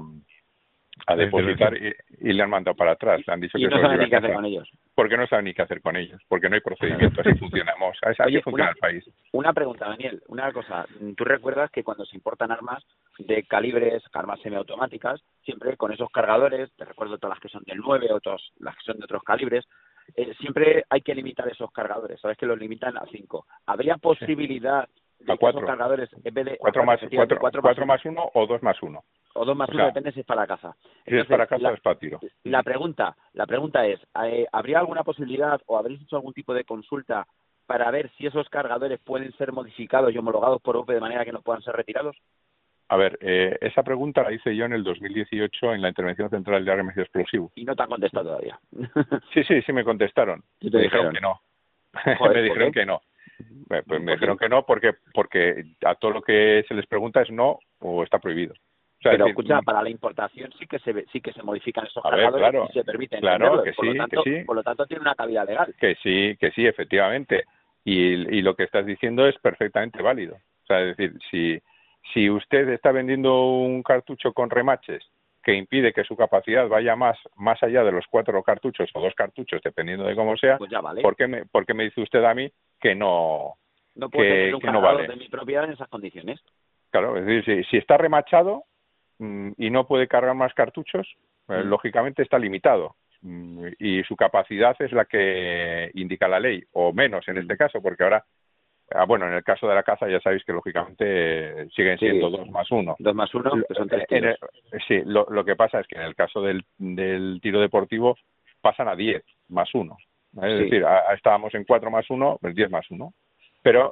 Speaker 5: a depositar y, y le han mandado para atrás. Le han dicho
Speaker 6: y
Speaker 5: que
Speaker 6: no saben ni qué hacer con ellos.
Speaker 5: Porque no saben ni qué hacer con ellos, porque no hay procedimiento, así funcionamos, así
Speaker 6: Oye,
Speaker 5: funciona
Speaker 6: una,
Speaker 5: el país.
Speaker 6: Una pregunta, Daniel, una cosa. ¿Tú recuerdas que cuando se importan armas de calibres, armas semiautomáticas, siempre con esos cargadores, te recuerdo todas las que son del nueve, otros las que son de otros calibres, eh, siempre hay que limitar esos cargadores, sabes que los limitan a cinco? ¿Habría posibilidad sí. de
Speaker 5: a
Speaker 6: que
Speaker 5: cuatro.
Speaker 6: esos cargadores, en vez de
Speaker 5: cuatro más cuatro,
Speaker 6: cuatro,
Speaker 5: cuatro más uno o dos más uno?
Speaker 6: O dos más
Speaker 5: o
Speaker 6: uno,
Speaker 5: sea,
Speaker 6: depende si es para caza.
Speaker 5: Si es para caza o es para tiro.
Speaker 6: La pregunta, la pregunta es, eh, ¿habría alguna posibilidad o habréis hecho algún tipo de consulta para ver si esos cargadores pueden ser modificados y homologados por O P E de manera que no puedan ser retirados?
Speaker 5: A ver, eh, esa pregunta la hice yo en el dos mil dieciocho en la Intervención Central de Armas y Explosivos.
Speaker 6: Y no te han contestado todavía.
Speaker 5: Sí, sí, sí me contestaron.
Speaker 6: ¿Y te
Speaker 5: me
Speaker 6: dijeron?
Speaker 5: dijeron que no.
Speaker 6: Joder,
Speaker 5: me dijeron que no. Pues me dijeron que no porque porque a todo lo que se les pregunta es no o está prohibido. O sea,
Speaker 6: pero
Speaker 5: es decir,
Speaker 6: escucha, para la importación sí que se sí que se modifican esos
Speaker 5: a ver,
Speaker 6: cargadores
Speaker 5: claro,
Speaker 6: y se permiten
Speaker 5: claro
Speaker 6: venderlos.
Speaker 5: que
Speaker 6: por
Speaker 5: sí,
Speaker 6: lo tanto,
Speaker 5: que sí.
Speaker 6: por lo tanto tiene una cabida legal.
Speaker 5: Que sí, que sí, efectivamente. Y, y lo que estás diciendo es perfectamente válido. O sea, es decir, si si usted está vendiendo un cartucho con remaches que impide que su capacidad vaya más más allá de los cuatro cartuchos o dos cartuchos, dependiendo de cómo sea,
Speaker 6: pues ya vale.
Speaker 5: ¿por qué me, por qué me dice usted a mí que no,
Speaker 6: no puedo
Speaker 5: que,
Speaker 6: tener un
Speaker 5: que no
Speaker 6: cargador
Speaker 5: vale?
Speaker 6: de mi propiedad en esas condiciones?
Speaker 5: Claro, es decir, si, si está remachado mmm, y no puede cargar más cartuchos, eh,
Speaker 6: Mm.
Speaker 5: lógicamente está limitado. Mm, y su capacidad es la que indica la ley, o menos en este caso, porque ahora, ah, bueno, en el caso de la caza ya sabéis que lógicamente eh, siguen
Speaker 6: Sí.
Speaker 5: siendo dos más uno.
Speaker 6: Dos más uno, que son tres
Speaker 5: En el-
Speaker 6: tiros.
Speaker 5: sí, lo, lo que pasa es que en el caso del, del tiro deportivo pasan a diez más uno. ¿Vale? Es
Speaker 6: Sí.
Speaker 5: decir, a- a- estábamos en cuatro más uno, pues diez más uno. Pero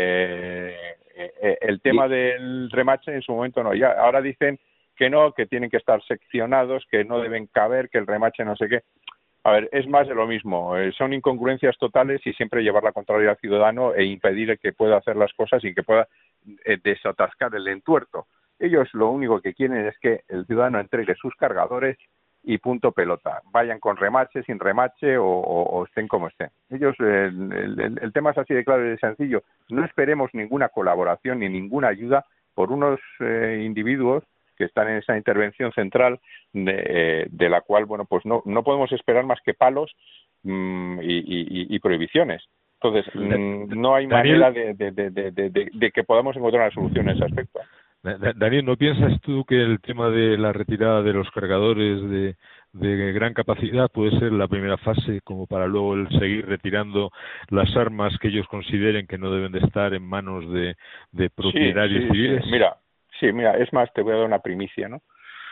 Speaker 5: eh, eh, el tema del remache en su momento no. Ya ahora dicen que no, que tienen que estar seccionados, que no deben caber, que el remache no sé qué. A ver, es más de lo mismo. Eh, son incongruencias totales y siempre llevar la contraria al ciudadano e impedir que pueda hacer las cosas y que pueda eh, desatascar el entuerto. Ellos lo único que quieren es que el ciudadano entregue sus cargadores y punto pelota. Vayan con remache, sin remache o, o, o estén como estén. Ellos, el, el, el tema es así de claro y de sencillo. No esperemos ninguna colaboración ni ninguna ayuda por unos eh, individuos que están en esa intervención central de, eh, de la cual, bueno, pues no, no podemos esperar más que palos mmm, y, y, y prohibiciones. Entonces, mmm, no hay
Speaker 3: Daniel,
Speaker 5: manera de, de, de, de, de, de que podamos encontrar una solución en ese aspecto.
Speaker 3: Daniel, ¿no piensas tú que el tema de la retirada de los cargadores de, de gran capacidad puede ser la primera fase como para luego el seguir retirando las armas que ellos consideren que no deben de estar en manos de, de propietarios
Speaker 5: sí, sí,
Speaker 3: civiles?
Speaker 5: Sí. Mira, sí, mira, es más, te voy a dar una primicia, ¿no?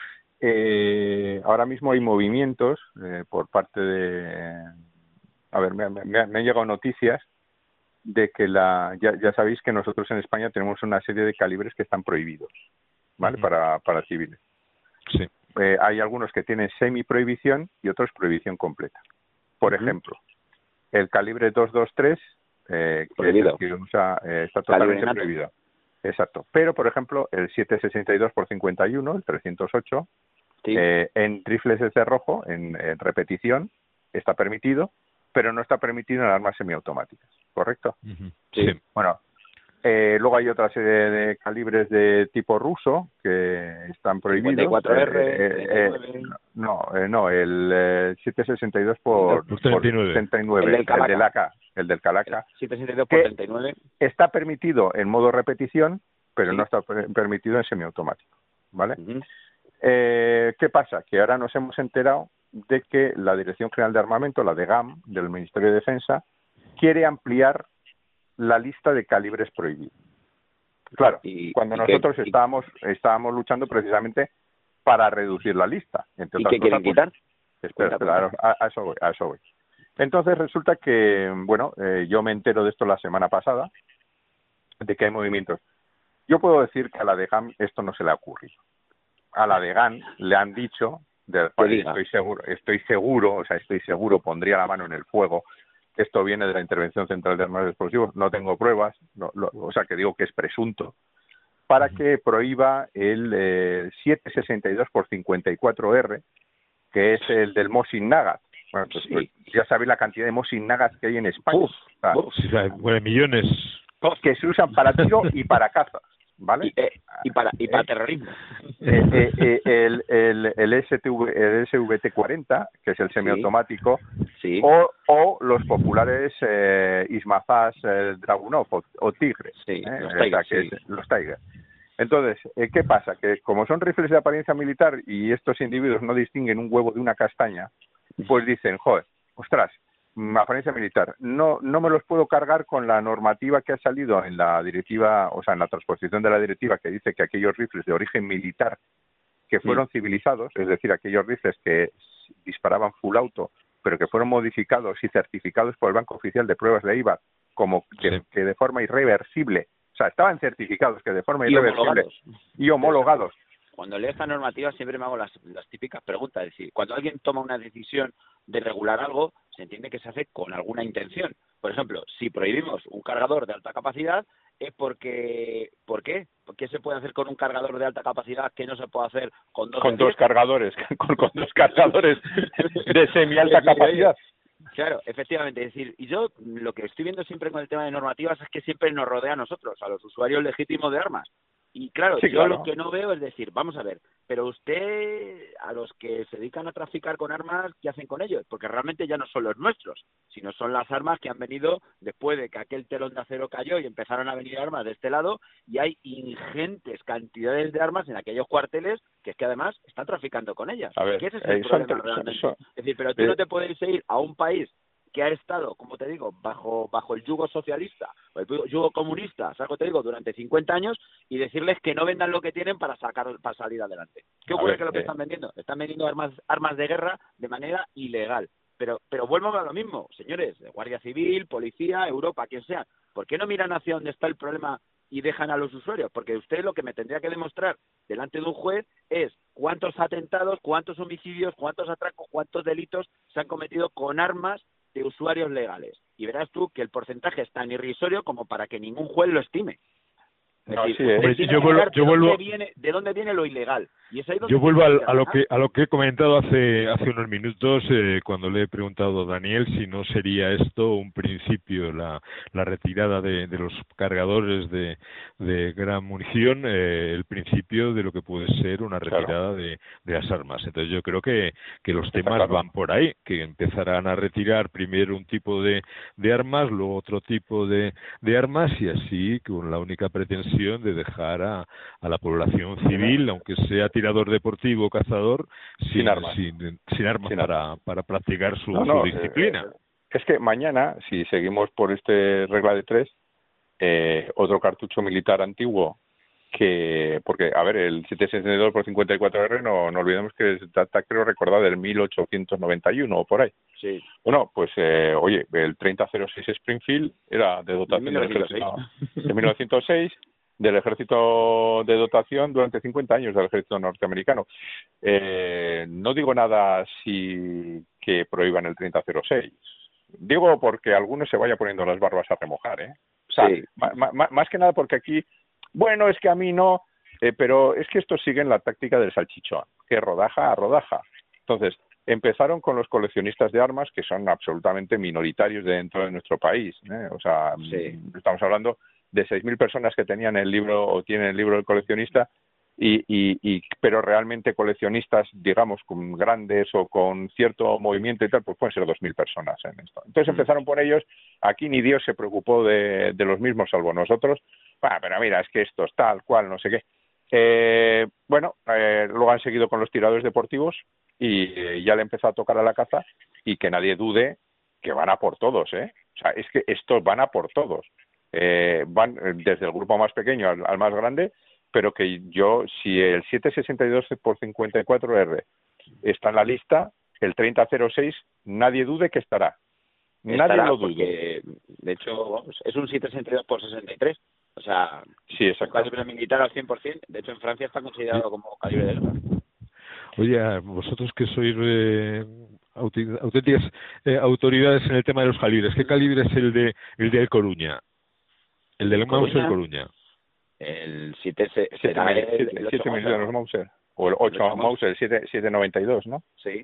Speaker 5: Eh, ahora mismo hay movimientos eh, por parte de... A ver, me, me, me han llegado noticias de que la ya, ya sabéis que nosotros en España tenemos una serie de calibres que están prohibidos, ¿vale? Uh-huh. Para, para civiles.
Speaker 3: Sí.
Speaker 5: Eh, hay algunos que tienen semi-prohibición y otros prohibición completa. Por uh-huh. ejemplo, el calibre dos veintitrés, eh, que, es el que usa, eh, está totalmente prohibido. Exacto. Pero, por ejemplo, el siete sesenta y dos por cincuenta y uno, el trescientos ocho, sí. eh, en rifles de cerrojo, en, en repetición, está permitido, pero no está permitido en armas semiautomáticas, ¿correcto?
Speaker 3: Uh-huh.
Speaker 5: Sí. sí. Bueno, eh, luego hay otra serie de calibres de tipo ruso que están prohibidos.
Speaker 6: cincuenta y cuatro R,
Speaker 5: eh, eh, eh, no, eh, no, el eh, siete sesenta y dos por treinta y nueve,
Speaker 6: el del
Speaker 5: el del A K, el del Calaca,
Speaker 6: setecientos setenta y dos por treinta y nueve.
Speaker 5: Está permitido en modo repetición, pero
Speaker 6: sí.
Speaker 5: no está permitido en semiautomático, ¿vale?
Speaker 6: Uh-huh.
Speaker 5: Eh, ¿Qué pasa? Que ahora nos hemos enterado de que la Dirección General de Armamento, la DEGAM, del Ministerio de Defensa, quiere ampliar la lista de calibres prohibidos. Claro,
Speaker 6: y,
Speaker 5: cuando
Speaker 6: y
Speaker 5: nosotros
Speaker 6: que,
Speaker 5: estábamos estábamos luchando precisamente para reducir la lista. Entre
Speaker 6: ¿Y
Speaker 5: otras
Speaker 6: qué quieren
Speaker 5: cosas,
Speaker 6: quitar?
Speaker 5: Pues, espera, espera, a, a eso voy, a eso voy. Entonces resulta que, bueno, eh, yo me entero de esto la semana pasada, de que hay movimientos. Yo puedo decir que a la DEGAM esto no se le ha ocurrido. A la DEGAM le han dicho, de, pues, estoy seguro, estoy seguro, o sea, estoy seguro, pondría la mano en el fuego, que esto viene de la Intervención Central de Armas Explosivos, no tengo pruebas, no, lo, o sea, que digo que es presunto, para que prohíba el eh, setecientos sesenta y dos por cincuenta y cuatro R, que es el del Mosin Nagant. Bueno, pues, sí. pues ya sabéis la cantidad de Mosin Nagant que hay en España.
Speaker 3: Uf, o sea, uf, sí, bueno, millones.
Speaker 5: Que se usan para tiro y para caza, ¿vale?
Speaker 6: Y, eh, y para y para eh, terrorismo.
Speaker 5: Eh, eh, eh, el, el, el, S T V, el S V T cuarenta, que es el semiautomático,
Speaker 6: sí. Sí.
Speaker 5: O, o los populares eh, Ismazás, eh, Dragunov o, o Tigre.
Speaker 6: Sí,
Speaker 5: eh,
Speaker 6: los Tiger.
Speaker 5: Que
Speaker 6: Sí.
Speaker 5: es, los Tiger. Entonces, eh, ¿qué pasa? Que como son rifles de apariencia militar y estos individuos no distinguen un huevo de una castaña, pues dicen, joder, ostras, apariencia militar, no no me los puedo cargar con la normativa que ha salido en la directiva, o sea, en la transposición de la directiva que dice que aquellos rifles de origen militar que fueron sí. civilizados, es decir, aquellos rifles que disparaban full auto, pero que fueron modificados y certificados por el Banco Oficial de Pruebas de I V A como que, sí. que de forma irreversible, o sea, estaban certificados que de forma
Speaker 6: y
Speaker 5: irreversible
Speaker 6: homologados.
Speaker 5: y homologados.
Speaker 6: Cuando leo esta normativa siempre me hago las, las típicas preguntas. Es decir, cuando alguien toma una decisión de regular algo, se entiende que se hace con alguna intención. Por ejemplo, si prohibimos un cargador de alta capacidad, es porque... ¿Por qué? ¿Qué se puede hacer con un cargador de alta capacidad que no se puede hacer con dos?
Speaker 5: Con dos cargadores, con, con dos cargadores de semi-alta capacidad.
Speaker 6: Claro, efectivamente. Es decir, y yo lo que estoy viendo siempre con el tema de normativas es que siempre nos rodea a nosotros, a los usuarios legítimos de armas. Y claro,
Speaker 5: sí,
Speaker 6: yo
Speaker 5: claro.
Speaker 6: lo que no veo es decir, vamos a ver, pero usted, a los que se dedican a traficar con armas, ¿qué hacen con ellos? Porque realmente ya no son los nuestros, sino son las armas que han venido después de que aquel telón de acero cayó y empezaron a venir armas de este lado, y hay ingentes cantidades de armas en aquellos cuarteles que es que además están traficando con ellas.
Speaker 5: A ver,
Speaker 6: ¿Qué es el eh, problema son, realmente? Son, es decir, pero tú eh, no te puedes ir a un país que ha estado, como te digo, bajo bajo el yugo socialista o el yugo comunista, ¿sabes? Te digo, durante cincuenta años y decirles que no vendan lo que tienen para sacar para salir adelante. ¿Qué ocurre? Ver, que lo que eh... están vendiendo? Están vendiendo armas armas de guerra de manera ilegal. Pero pero vuelvo a lo mismo, señores, Guardia Civil, Policía, Europa, quien sea. ¿Por qué no miran hacia dónde está el problema y dejan a los usuarios? Porque usted lo que me tendría que demostrar delante de un juez es cuántos atentados, cuántos homicidios, cuántos atracos, cuántos delitos se han cometido con armas de usuarios legales. Y verás tú que el porcentaje es tan irrisorio como para que ningún juez lo estime. Es
Speaker 5: no,
Speaker 6: decir,
Speaker 5: sí,
Speaker 3: yo vuelvo, yo
Speaker 6: de,
Speaker 3: vuelvo,
Speaker 6: dónde viene, ¿De dónde viene lo ilegal? Y es ahí donde
Speaker 3: yo vuelvo a, a lo que a lo que he comentado hace hace unos minutos eh, cuando le he preguntado a Daniel si no sería esto un principio, la, la retirada de, de los cargadores de, de gran munición, eh, el principio de lo que puede ser una retirada claro. de, de las armas. Entonces yo creo que, que los temas claro. van por ahí, que empezarán a retirar primero un tipo de, de armas, luego otro tipo de, de armas y así con la única pretensión de dejar a, a la población civil, aunque sea tirador deportivo o cazador, sin,
Speaker 5: sin armas,
Speaker 3: sin, sin armas sin para, para practicar su,
Speaker 5: no, no,
Speaker 3: su disciplina.
Speaker 5: Eh, es que mañana, si seguimos por este regla de tres, eh, otro cartucho militar antiguo que, porque, a ver, el setecientos sesenta y dos por cincuenta y cuatro R, no, no olvidemos que está, creo recordar, del mil ochocientos noventa y uno o por ahí.
Speaker 6: Sí.
Speaker 5: Bueno, pues, eh, oye, el treinta cero seis Springfield era de dotación del ejército de mil novecientos seis, del ejército de dotación durante cincuenta años del ejército norteamericano. Eh, no digo nada si que prohíban el treinta cero seis. Digo porque algunos se vaya poniendo las barbas a remojar, ¿eh? O sea, sí. ma, ma, más que nada porque aquí, bueno, es que a mí no, eh, pero es que estos siguen la táctica del salchichón, que rodaja a rodaja. Entonces, empezaron con los coleccionistas de armas, que son absolutamente minoritarios dentro de nuestro país, ¿eh? O sea, sí. estamos hablando de seis mil personas que tenían el libro o tienen el libro del coleccionista, y, y, y pero realmente coleccionistas, digamos, con grandes o con cierto movimiento y tal, pues pueden ser dos mil personas en esto. Entonces mm. empezaron por ellos Aquí ni Dios se preocupó de, de los mismos, salvo nosotros. Ah, pero mira, es que esto es tal, cual, no sé qué. Eh, bueno, eh, luego han seguido con los tiradores deportivos y eh, ya le empezó a tocar a la caza, y que nadie dude que van a por todos, ¿eh? O sea, es que estos van a por todos. Eh, van desde el grupo más pequeño al, al más grande, pero que yo, si el siete sesenta y dos por cincuenta y cuatro R está en la lista, el treinta cero seis nadie dude que estará. Nadie
Speaker 6: Estará
Speaker 5: lo dude.
Speaker 6: Porque, de hecho, vamos, es un siete sesenta y dos por sesenta y tres. O sea,
Speaker 5: sí, exacto.
Speaker 6: Calibre militar al cien por ciento. De hecho, en Francia está considerado sí. como calibre de guerra.
Speaker 3: Oye, vosotros que sois eh, auténticas eh, autoridades en el tema de los calibres, ¿qué calibre es el de el de El Coruña? El del Mauser Coruña.
Speaker 6: El siete será el
Speaker 5: siete milímetros Mauser. O el ocho Mauser, siete noventa y dos, ¿no?
Speaker 6: Sí.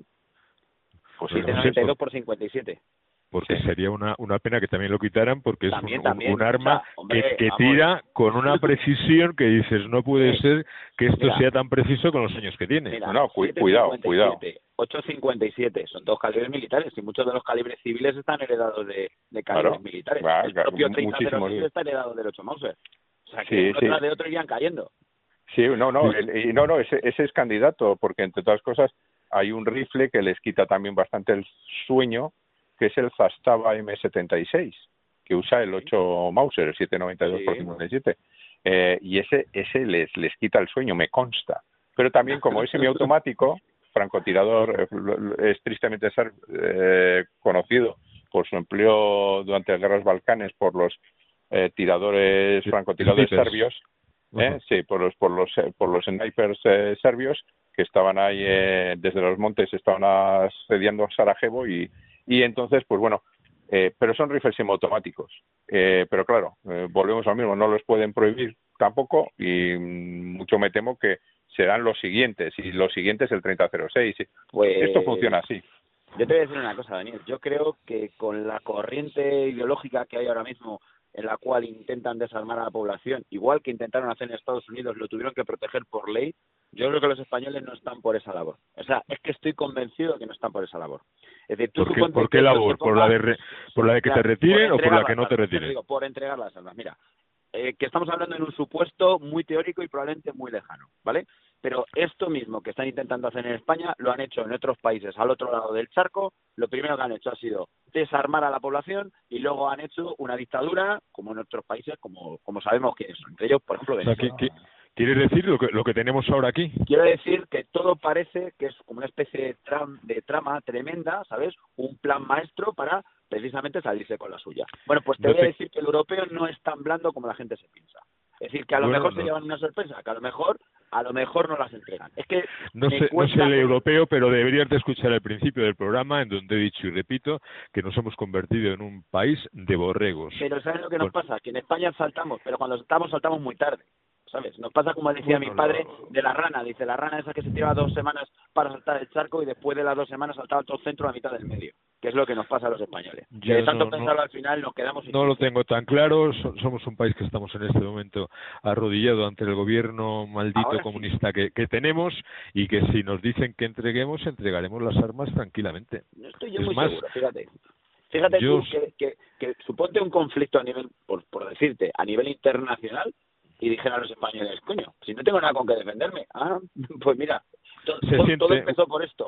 Speaker 5: Pues
Speaker 6: siete noventa y dos por cincuenta y siete.
Speaker 3: Porque sí. sería una, una pena que también lo quitaran, porque
Speaker 6: también,
Speaker 3: es un,
Speaker 6: también.
Speaker 3: un arma
Speaker 6: o sea, hombre,
Speaker 3: que, que tira con una precisión que dices, no puede sí. ser que esto
Speaker 6: Mira,
Speaker 3: sea tan preciso con los años que tiene.
Speaker 6: Mira,
Speaker 5: no, cu cuidado, cuidado.
Speaker 6: ocho cincuenta y siete son dos calibres militares, y muchos de los calibres civiles están heredados de, de calibres
Speaker 5: claro,
Speaker 6: militares.
Speaker 5: Va,
Speaker 6: el propio treinta cero seis
Speaker 5: sí.
Speaker 6: está heredado del ocho Mauser. O sea, que
Speaker 5: sí,
Speaker 6: uno
Speaker 5: sí.
Speaker 6: tras de otro irían cayendo.
Speaker 5: Sí, no, no, el, y no, no, ese, ese es candidato, porque entre otras cosas hay un rifle que les quita también bastante el sueño, que es el Zastava M setenta y seis, que usa el ocho Mauser, el siete noventa y dos por cincuenta y siete. Eh, y ese ese les les quita el sueño, me consta. Pero también, como es semiautomático, francotirador, eh, es tristemente ser eh, conocido por su empleo durante las guerras Balcanes por los eh, tiradores, francotiradores serbios, ¿eh? Uh-huh. Sí, por los por los por los snipers eh, serbios que estaban ahí eh, desde los montes, estaban asediando Sarajevo, y y entonces, pues bueno, eh, pero son rifles semiautomáticos. Eh, pero claro, eh, volvemos al mismo, no los pueden prohibir tampoco, y mucho me temo que serán los siguientes, y los siguientes el treinta cero seis.
Speaker 6: Pues,
Speaker 5: esto funciona así.
Speaker 6: Yo te voy a decir una cosa, Daniel. Yo creo que con la corriente ideológica que hay ahora mismo, en la cual intentan desarmar a la población, igual que intentaron hacer en Estados Unidos, lo tuvieron que proteger por ley, yo creo que los españoles no están por esa labor. O sea, es que estoy convencido de que no están por esa labor. Es decir, tú
Speaker 3: ¿Por qué, ¿por qué labor? ¿Por la de, re, por la de que te retiren o por la que no te retiren?
Speaker 6: Digo, por entregar las armas. Mira, eh, que estamos hablando en un supuesto muy teórico y probablemente muy lejano, ¿vale? Pero esto mismo que están intentando hacer en España lo han hecho en otros países al otro lado del charco. Lo primero que han hecho ha sido desarmar a la población, y luego han hecho una dictadura, como en otros países, como como sabemos que son. Entre ellos, por ejemplo, Venezuela.
Speaker 3: O sea, ¿qué, qué, ¿Quieres decir lo que, lo que tenemos ahora aquí?
Speaker 6: Quiero decir que todo parece que es como una especie de, tram, de trama tremenda, ¿sabes? Un plan maestro para precisamente salirse con la suya. Bueno, pues te no voy te... a decir que el europeo no es tan blando como la gente se piensa. Es decir, que a lo bueno, mejor no. se llevan una sorpresa, que a lo mejor a lo mejor no las entregan. Es que
Speaker 3: no sé, no sé el europeo, pero deberías de escuchar el principio del programa, en donde he dicho y repito que nos hemos convertido en un país de borregos.
Speaker 6: Pero ¿sabes lo que nos bueno. pasa? Que en España saltamos, pero cuando saltamos, saltamos muy tarde. ¿Sabes? Nos pasa como decía bueno, mi padre no. de la rana. Dice, la rana esa que se lleva dos semanas para saltar el charco, y después de las dos semanas saltaba todo el centro a la mitad del medio. Que es lo que nos pasa a los españoles. Yo que de tanto no, pensarlo no, al final nos quedamos...
Speaker 3: No lo tengo tan claro. So, somos un país que estamos en este momento arrodillado ante el gobierno maldito Ahora comunista sí. que, que tenemos, y que si nos dicen que entreguemos, entregaremos las armas tranquilamente.
Speaker 6: No estoy yo
Speaker 3: es
Speaker 6: muy
Speaker 3: más,
Speaker 6: seguro, fíjate. Fíjate yo... tú que, que, que suponte un conflicto a nivel, por, por decirte, a nivel internacional, y dijeron a los españoles, coño, si no tengo nada con que defenderme, ah, pues mira, todo, todo, todo empezó por esto.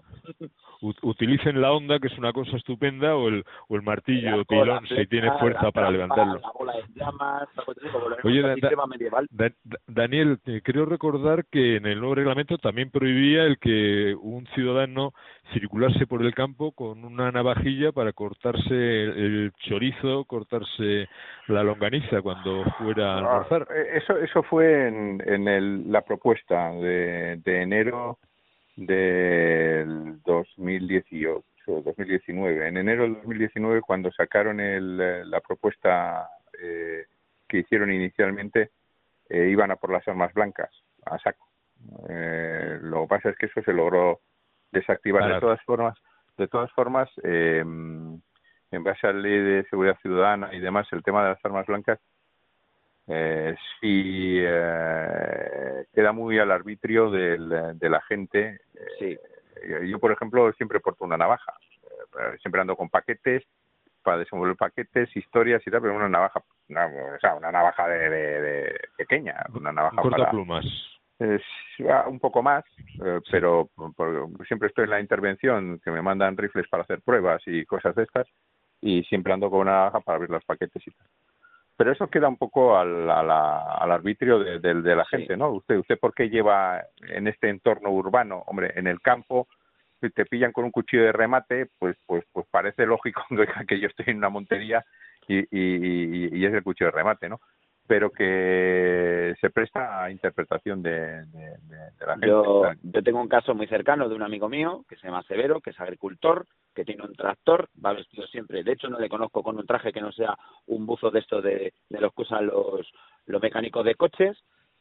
Speaker 3: Utilicen la onda, que es una cosa estupenda, o el, o el martillo o pilón, flecha, si tiene fuerza la para trampa, levantarlo.
Speaker 6: La bola de llamas,
Speaker 3: Oye, da, da, da, Daniel, creo recordar que en el nuevo reglamento también prohibía el que un ciudadano circulase por el campo con una navajilla para cortarse el chorizo, cortarse la longaniza cuando fuera a almorzar.
Speaker 5: Eso, eso fue en, en el, la propuesta de, de enero del dos mil dieciocho, dos mil diecinueve. En enero del dos mil diecinueve, cuando sacaron el, la propuesta eh, que hicieron inicialmente, eh, iban a por las armas blancas, a saco. Eh, lo que pasa es que eso se logró desactivar. Claro. De todas formas, de todas formas, eh, en base a la ley de seguridad ciudadana y demás, el tema de las armas blancas Eh, sí eh, queda muy al arbitrio del, de la gente.
Speaker 6: Sí.
Speaker 5: Eh, yo, por ejemplo, siempre porto una navaja. Eh, siempre ando con paquetes, para desenvolver paquetes, historias y tal, pero una navaja, una, o sea, una navaja de, de, de pequeña, una navaja para
Speaker 3: plumas.
Speaker 5: Es un poco más, eh, pero por, siempre estoy en la intervención, que me mandan rifles para hacer pruebas y cosas de estas, y siempre ando con una navaja para abrir los paquetes y tal. Pero eso queda un poco al, a la, al arbitrio de, de, de la sí. gente, ¿no? Usted, usted ¿por qué lleva en este entorno urbano? Hombre, en el campo, si te pillan con un cuchillo de remate, pues pues pues parece lógico que yo estoy en una montería y, y, y, y es el cuchillo de remate, ¿no? Pero que se presta a interpretación de, de, de, de la gente.
Speaker 6: Yo, yo tengo un caso muy cercano de un amigo mío que se llama Severo, que es agricultor, que tiene un tractor, va vestido siempre. De hecho, no le conozco con un traje que no sea un buzo de estos de, de los que usan los, los mecánicos de coches,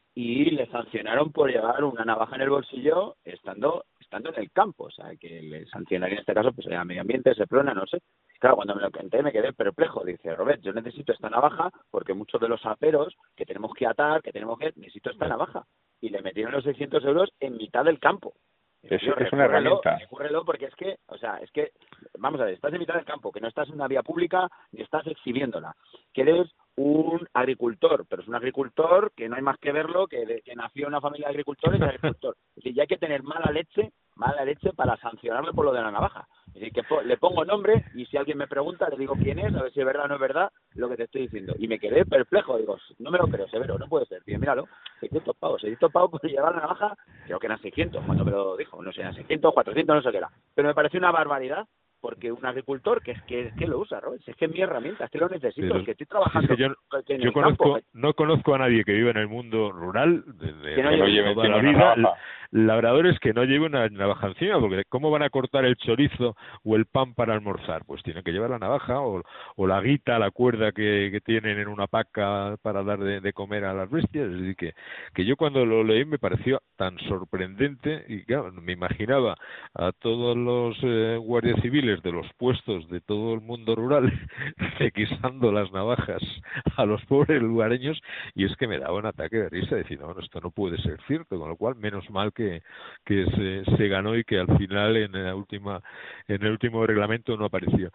Speaker 6: y le sancionaron por llevar una navaja en el bolsillo estando estando en el campo. O sea, que le sancionaría en este caso, pues el medio ambiente, Seprona, no sé. Claro, cuando me lo conté me quedé perplejo. Dice, Robert, yo necesito esta navaja porque muchos de los aperos que tenemos que atar, que tenemos que... necesito esta navaja. Y le metieron los seiscientos euros en mitad del campo.
Speaker 5: Es, Tío, es una herramienta.
Speaker 6: Recúrrelo porque es que, o sea, es que, vamos a ver, estás en mitad del campo, que no estás en una vía pública ni estás exhibiéndola. Que eres un agricultor, pero es un agricultor que no hay más que verlo, que, de, que nació en una familia de agricultores y agricultor. Es decir, ya hay que tener mala leche, mala leche para sancionarme por lo de la navaja. Es decir, que po- le pongo nombre y si alguien me pregunta le digo quién es, a ver si es verdad o no es verdad lo que te estoy diciendo. Y me quedé perplejo, digo, no me lo creo, Severo, no puede ser. Bien, míralo, seiscientos pavos, seiscientos pavos por llevar la navaja, creo que eran seiscientos cuando me lo dijo, no sé, eran seiscientos, cuatrocientos, no sé qué era. Pero me pareció una barbaridad. Porque un agricultor que es que, que lo usa, Robert, es que es mi herramienta, es que lo necesito,
Speaker 3: Pero,
Speaker 6: es que estoy trabajando
Speaker 3: es que yo,
Speaker 6: en
Speaker 3: yo
Speaker 6: el
Speaker 3: conozco,
Speaker 6: campo.
Speaker 3: no conozco a nadie que viva en el mundo rural de, de,
Speaker 6: que no
Speaker 3: de
Speaker 6: lleve,
Speaker 3: toda la vida, labradores que no lleven una navaja encima, porque ¿cómo van a cortar el chorizo o el pan para almorzar? Pues tienen que llevar la navaja o, o la guita, la cuerda que, que tienen en una paca para dar de, de comer a las bestias. Es decir, que, que yo cuando lo leí me pareció tan sorprendente y claro, me imaginaba a todos los eh, guardias civiles de los puestos de todo el mundo rural requisando las navajas a los pobres lugareños, y es que me daba un ataque de risa, decir, no, esto no puede ser cierto, con lo cual menos mal que, que se, se ganó y que al final en la última en el último reglamento no apareció.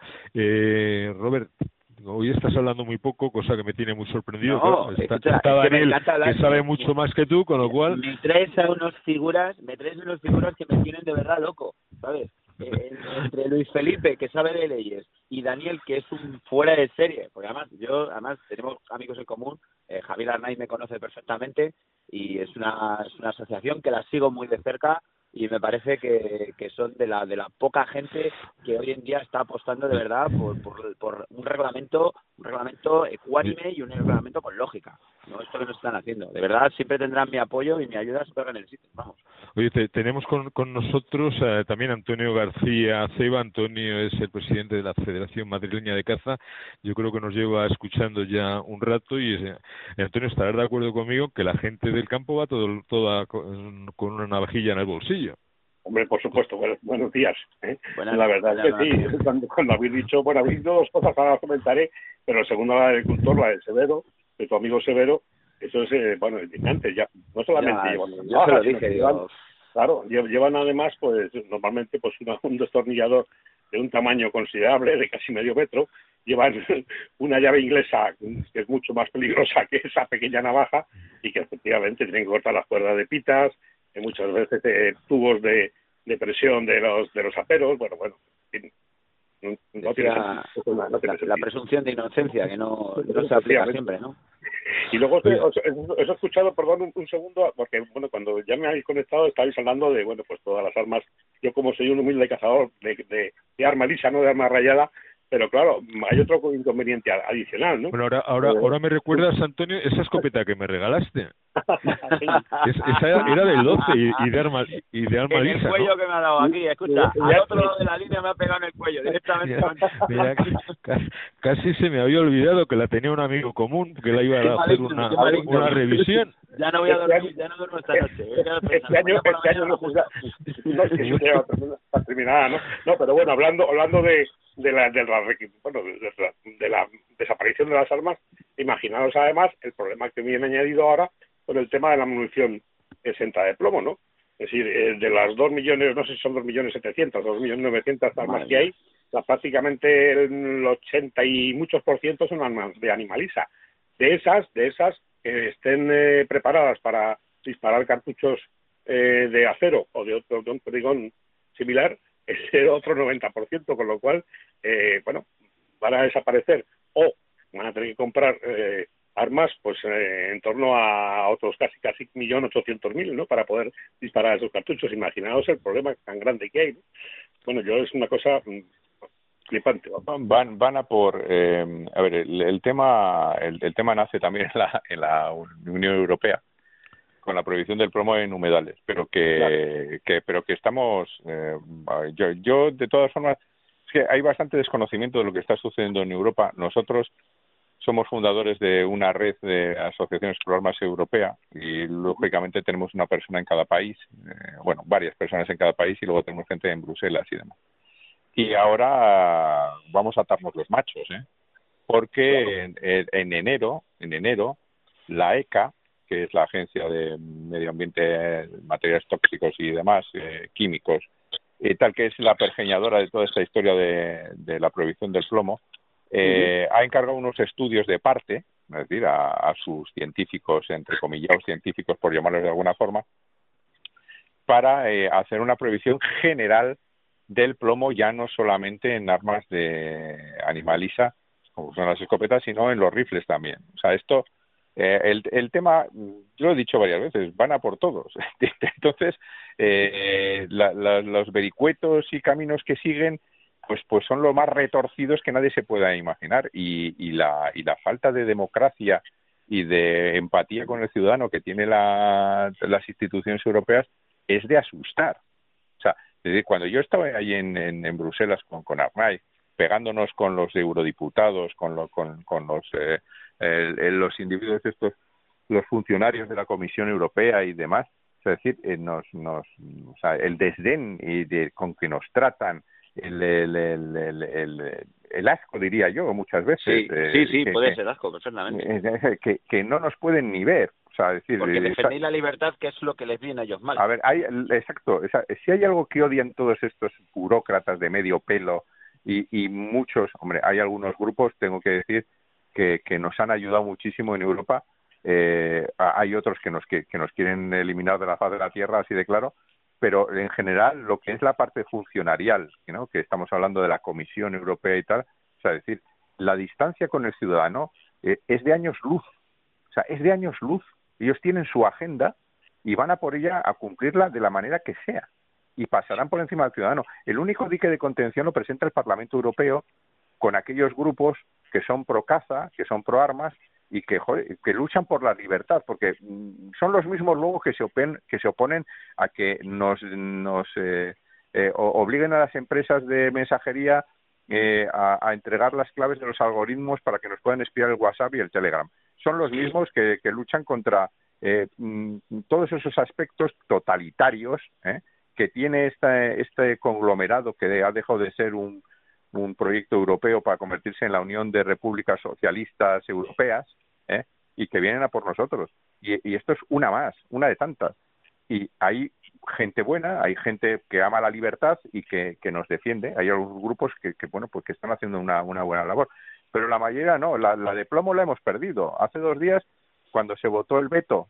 Speaker 3: eh, Robert, hoy estás hablando muy poco, cosa que me tiene muy sorprendido.
Speaker 6: No,
Speaker 3: claro, está,
Speaker 6: escucha,
Speaker 3: está
Speaker 6: es que
Speaker 3: Daniel,
Speaker 6: que
Speaker 3: sabe
Speaker 6: me,
Speaker 3: mucho más que tú, con lo cual...
Speaker 6: Me traes a unos figuras, me traes unos figuras que me tienen de verdad loco, ¿sabes? Eh, entre Luis Felipe, que sabe de leyes, y Daniel, que es un fuera de serie, porque además, yo, además, tenemos amigos en común, eh, Javier Arnaiz me conoce perfectamente, y es una, es una asociación que la sigo muy de cerca, y me parece que, que son de la de la poca gente que hoy en día está apostando de verdad por, por, por un reglamento un reglamento ecuánime y un reglamento con lógica, no esto que nos están haciendo. De verdad, siempre tendrán mi apoyo y mi ayuda siempre en el sitio. Vamos.
Speaker 3: Oye, te, tenemos con, con nosotros eh, también Antonio García Ceba. Antonio es el presidente de la Federación Madrileña de Caza. Yo creo que nos lleva escuchando ya un rato y eh, Antonio estará de acuerdo conmigo que la gente del campo va todo toda con, con una navajilla en el bolsillo.
Speaker 7: Hombre, por supuesto, buenos, buenos días. ¿eh?
Speaker 6: Buenas,
Speaker 7: la verdad
Speaker 6: buenas,
Speaker 7: es que sí, cuando, cuando habéis dicho, bueno, habéis dicho dos cosas, ahora las comentaré, pero el segundo, la del agricultor, la del Severo, de tu amigo Severo, eso es, eh, bueno, indignante. Ya, no solamente
Speaker 6: ya,
Speaker 7: llevan
Speaker 6: yo
Speaker 7: navajas,
Speaker 6: se lo dije,
Speaker 7: llevan,
Speaker 6: digo...
Speaker 7: claro, llevan además, pues, normalmente, pues, una, un destornillador de un tamaño considerable, de casi medio metro, llevan una llave inglesa que es mucho más peligrosa que esa pequeña navaja y que efectivamente tienen que cortar las cuerdas de pitas, que muchas veces eh, tubos de, de presión de los de los aperos, bueno, bueno, no, no tiene
Speaker 6: Decía,
Speaker 7: sentido, no tiene
Speaker 6: la, la presunción de inocencia que no, no se aplica siempre, ¿no?
Speaker 7: Y luego os, os, os he escuchado, perdón, un, un segundo, porque bueno, cuando ya me habéis conectado estabais hablando de, bueno, pues todas las armas. Yo como soy un humilde cazador de, de, de arma lisa, no de arma rayada, pero claro, hay otro inconveniente adicional, ¿no?
Speaker 3: Bueno, ahora ahora,
Speaker 7: eh,
Speaker 3: ahora me recuerdas, Antonio, esa escopeta que me regalaste. es, esa era, era del doce y, y de arma y de arma
Speaker 6: en
Speaker 3: lisa,
Speaker 6: el cuello,
Speaker 3: ¿no?
Speaker 6: que me ha dado aquí, escucha, al otro lado de la línea me ha pegado en el cuello directamente.
Speaker 3: Mira, mira, casi se me había olvidado que la tenía un amigo común, que la iba a hacer una, una revisión.
Speaker 6: Ya no voy a dormir, ya no duermo esta noche.
Speaker 7: Este año, este año no juzga, no es que se lleva para terminar, ¿no? No, pero bueno, hablando hablando de de la de la, bueno, de la, de la desaparición de las armas, imaginaos además el problema que viene añadido ahora con el tema de la munición exenta de plomo, ¿no? Es decir, de las dos millones, no sé si son dos millones setecientos, dos millones novecientos armas que hay, sea, prácticamente el ochenta y muchos por ciento son de Animalisa. De esas, de esas que estén eh, preparadas para disparar cartuchos eh, de acero o de otro de un perdigón similar, es el otro noventa por ciento, con lo cual, eh, bueno, van a desaparecer o van a tener que comprar eh, armas pues eh, en torno a otros casi casi un millón ochocientos mil, ¿no?, para poder disparar esos cartuchos. Imaginaos el problema tan grande que hay, ¿no? Bueno, yo es una cosa flipante.
Speaker 5: Van van a por eh, a ver, el, el tema el, el tema nace también en la en la Unión Europea con la prohibición del plomo en humedales, pero que, claro. que pero que estamos eh, yo yo de todas formas es que hay bastante desconocimiento de lo que está sucediendo en Europa. Nosotros somos fundadores de una red de asociaciones pro armas europea y lógicamente tenemos una persona en cada país, eh, bueno, varias personas en cada país, y luego tenemos gente en Bruselas y demás. Y ahora vamos a atarnos los machos, ¿eh? Porque en, en enero, en enero, la E C A, que es la Agencia de Medio Ambiente, Materiales Tóxicos y demás, eh, químicos, y tal, que es la pergeñadora de toda esta historia de, de la prohibición del plomo, eh, uh-huh. ha encargado unos estudios de parte, es decir, a, a sus científicos, entre comillados científicos, por llamarlos de alguna forma, para eh, hacer una prohibición general del plomo, ya no solamente en armas de Animalisa, como son las escopetas, sino en los rifles también. O sea, esto, eh, el, el tema, yo lo he dicho varias veces, van a por todos. Entonces, eh, la, la, los vericuetos y caminos que siguen, pues pues son lo más retorcidos que nadie se pueda imaginar. Y, y, la, y la falta de democracia y de empatía con el ciudadano que tiene la, las instituciones europeas es de asustar. O sea, desde cuando yo estaba ahí en, en, en Bruselas con, con Arnaiz, pegándonos con los eurodiputados, con, lo, con, con los eh, el, los individuos estos, los funcionarios de la Comisión Europea y demás, es decir, eh, nos, nos, o sea, el desdén y de, con que nos tratan, el, el, el, el, el, el asco, diría yo, muchas veces.
Speaker 6: Sí,
Speaker 5: eh,
Speaker 6: sí, sí,
Speaker 5: que,
Speaker 6: puede
Speaker 5: que,
Speaker 6: ser asco, perfectamente.
Speaker 5: Eh, que, que no nos pueden ni ver. O sea, decir,
Speaker 6: porque defendéis
Speaker 5: esa,
Speaker 6: la libertad, que es lo que les viene a ellos mal.
Speaker 5: A ver, hay, exacto, o sea, si hay algo que odian todos estos burócratas de medio pelo y, y muchos, hombre, hay algunos grupos, tengo que decir, que, que nos han ayudado muchísimo en Europa, eh, hay otros que nos, que, que nos quieren eliminar de la faz de la tierra, así de claro, pero en general lo que es la parte funcionarial, ¿no?, que estamos hablando de la Comisión Europea y tal, o sea, es decir, la distancia con el ciudadano eh, es de años luz, o sea, es de años luz. Ellos tienen su agenda y van a por ella a cumplirla de la manera que sea. Y pasarán por encima del ciudadano. El único dique de contención lo presenta el Parlamento Europeo con aquellos grupos que son pro caza, que son pro armas y que, joder, que luchan por la libertad, porque son los mismos luego que se oponen, que se oponen a que nos, nos eh, eh, obliguen a las empresas de mensajería eh, a, a entregar las claves de los algoritmos para que nos puedan espiar el WhatsApp y el Telegram. Son los mismos que, que luchan contra eh, todos esos aspectos totalitarios eh, que tiene esta, este conglomerado que ha dejado de ser un, un proyecto europeo para convertirse en la Unión de Repúblicas Socialistas Europeas eh, y que vienen a por nosotros. Y, y esto es una más, una de tantas. Y hay gente buena, hay gente que ama la libertad y que, que nos defiende. Hay algunos grupos que, que bueno, pues que están haciendo una, una buena labor. Pero la mayoría no, la, la de plomo la hemos perdido. Hace dos días, cuando se votó el veto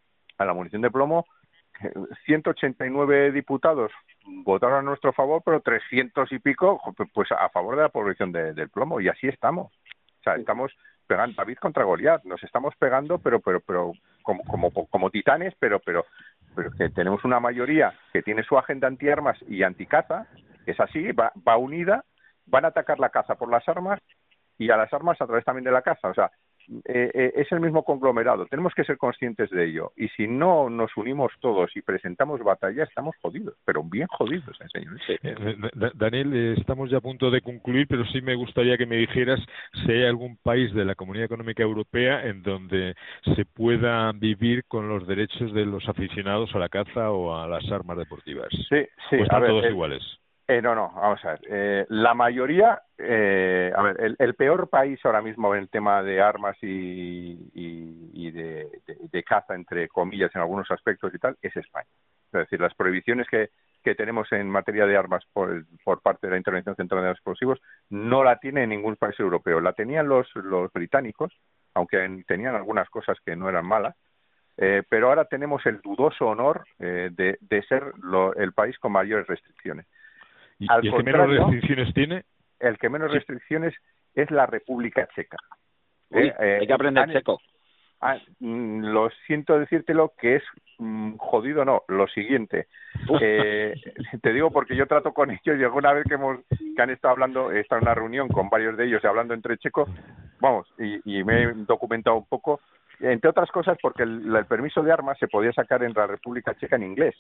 Speaker 5: a la munición de plomo, ciento ochenta y nueve diputados votaron a nuestro favor, pero trescientos y pico pues a favor de la prohibición de, del plomo, y así estamos. O sea, estamos pegando David contra Goliat, nos estamos pegando, pero pero pero como como como titanes, pero pero pero que tenemos una mayoría que tiene su agenda antiarmas y anticaza, es así, va, va unida, van a atacar la caza por las armas y a las armas a través también de la caza. O sea, eh, eh, es el mismo conglomerado. Tenemos que ser conscientes de ello. Y si no nos unimos todos y presentamos batalla, estamos jodidos, pero bien jodidos, ¿eh, señores?
Speaker 3: Sí. Eh, Daniel, eh, estamos ya a punto de concluir, pero sí me gustaría que me dijeras si hay algún país de la Comunidad Económica Europea en donde se pueda vivir con los derechos de los aficionados a la caza o a las armas deportivas.
Speaker 5: Sí, sí.
Speaker 3: ¿O están
Speaker 5: a ver,
Speaker 3: todos
Speaker 5: eh,
Speaker 3: iguales?
Speaker 5: Eh, no, no, vamos a ver. Eh, la mayoría, eh, a ver, el, el peor país ahora mismo en el tema de armas y, y, y de, de, de caza, entre comillas, en algunos aspectos y tal, es España. Es decir, las prohibiciones que, que tenemos en materia de armas por, por parte de la Intervención Central de los Explosivos no la tiene ningún país europeo. La tenían los, los británicos, aunque en, tenían algunas cosas que no eran malas, eh, pero ahora tenemos el dudoso honor eh, de, de ser lo, el país con mayores restricciones.
Speaker 3: ¿Y, ¿y el que menos restricciones tiene?
Speaker 5: El que menos sí. restricciones es la República Checa.
Speaker 6: Uy,
Speaker 5: eh, eh,
Speaker 6: hay que aprender
Speaker 5: han,
Speaker 6: checo.
Speaker 5: Ah, lo siento decírtelo que es mmm, jodido, no, lo siguiente. Eh, te digo porque yo trato con ellos y alguna vez que hemos que han estado hablando, he estado en una reunión con varios de ellos y hablando entre checo, vamos, y, y me he documentado un poco, entre otras cosas porque el, el permiso de armas se podía sacar en la República Checa en inglés,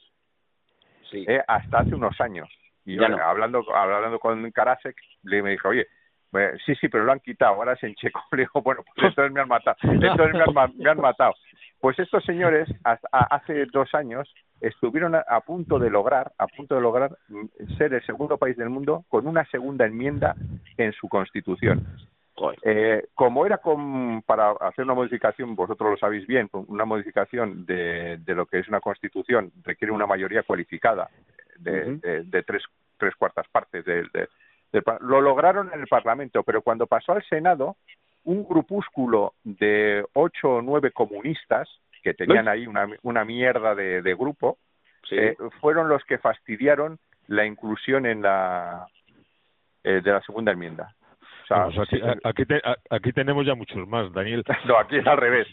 Speaker 6: sí.
Speaker 5: eh, hasta hace unos años. Y
Speaker 6: ya
Speaker 5: yo,
Speaker 6: no.
Speaker 5: hablando, hablando con Karasek, le me dijo, oye, Bueno, sí, sí, pero lo han quitado, ahora es en checo. Le digo, bueno, pues entonces me han matado, entonces me han, me han matado. Pues estos señores, hasta, hace dos años, estuvieron a, a punto de lograr, a punto de lograr ser el segundo país del mundo con una segunda enmienda en su constitución. Eh, como era con, para hacer una modificación, vosotros lo sabéis bien, una modificación de, de lo que es una constitución requiere una mayoría cualificada de, uh-huh. de, de tres, tres cuartas partes de, de lo lograron en el Parlamento, pero cuando pasó al Senado, un grupúsculo de ocho o nueve comunistas, que tenían ahí una, una mierda de, de grupo, sí. eh, fueron los que fastidiaron la inclusión en la eh, de la segunda enmienda. O sea,
Speaker 3: Vamos, aquí, aquí, te, aquí tenemos ya muchos más, Daniel.
Speaker 5: No, aquí es al revés.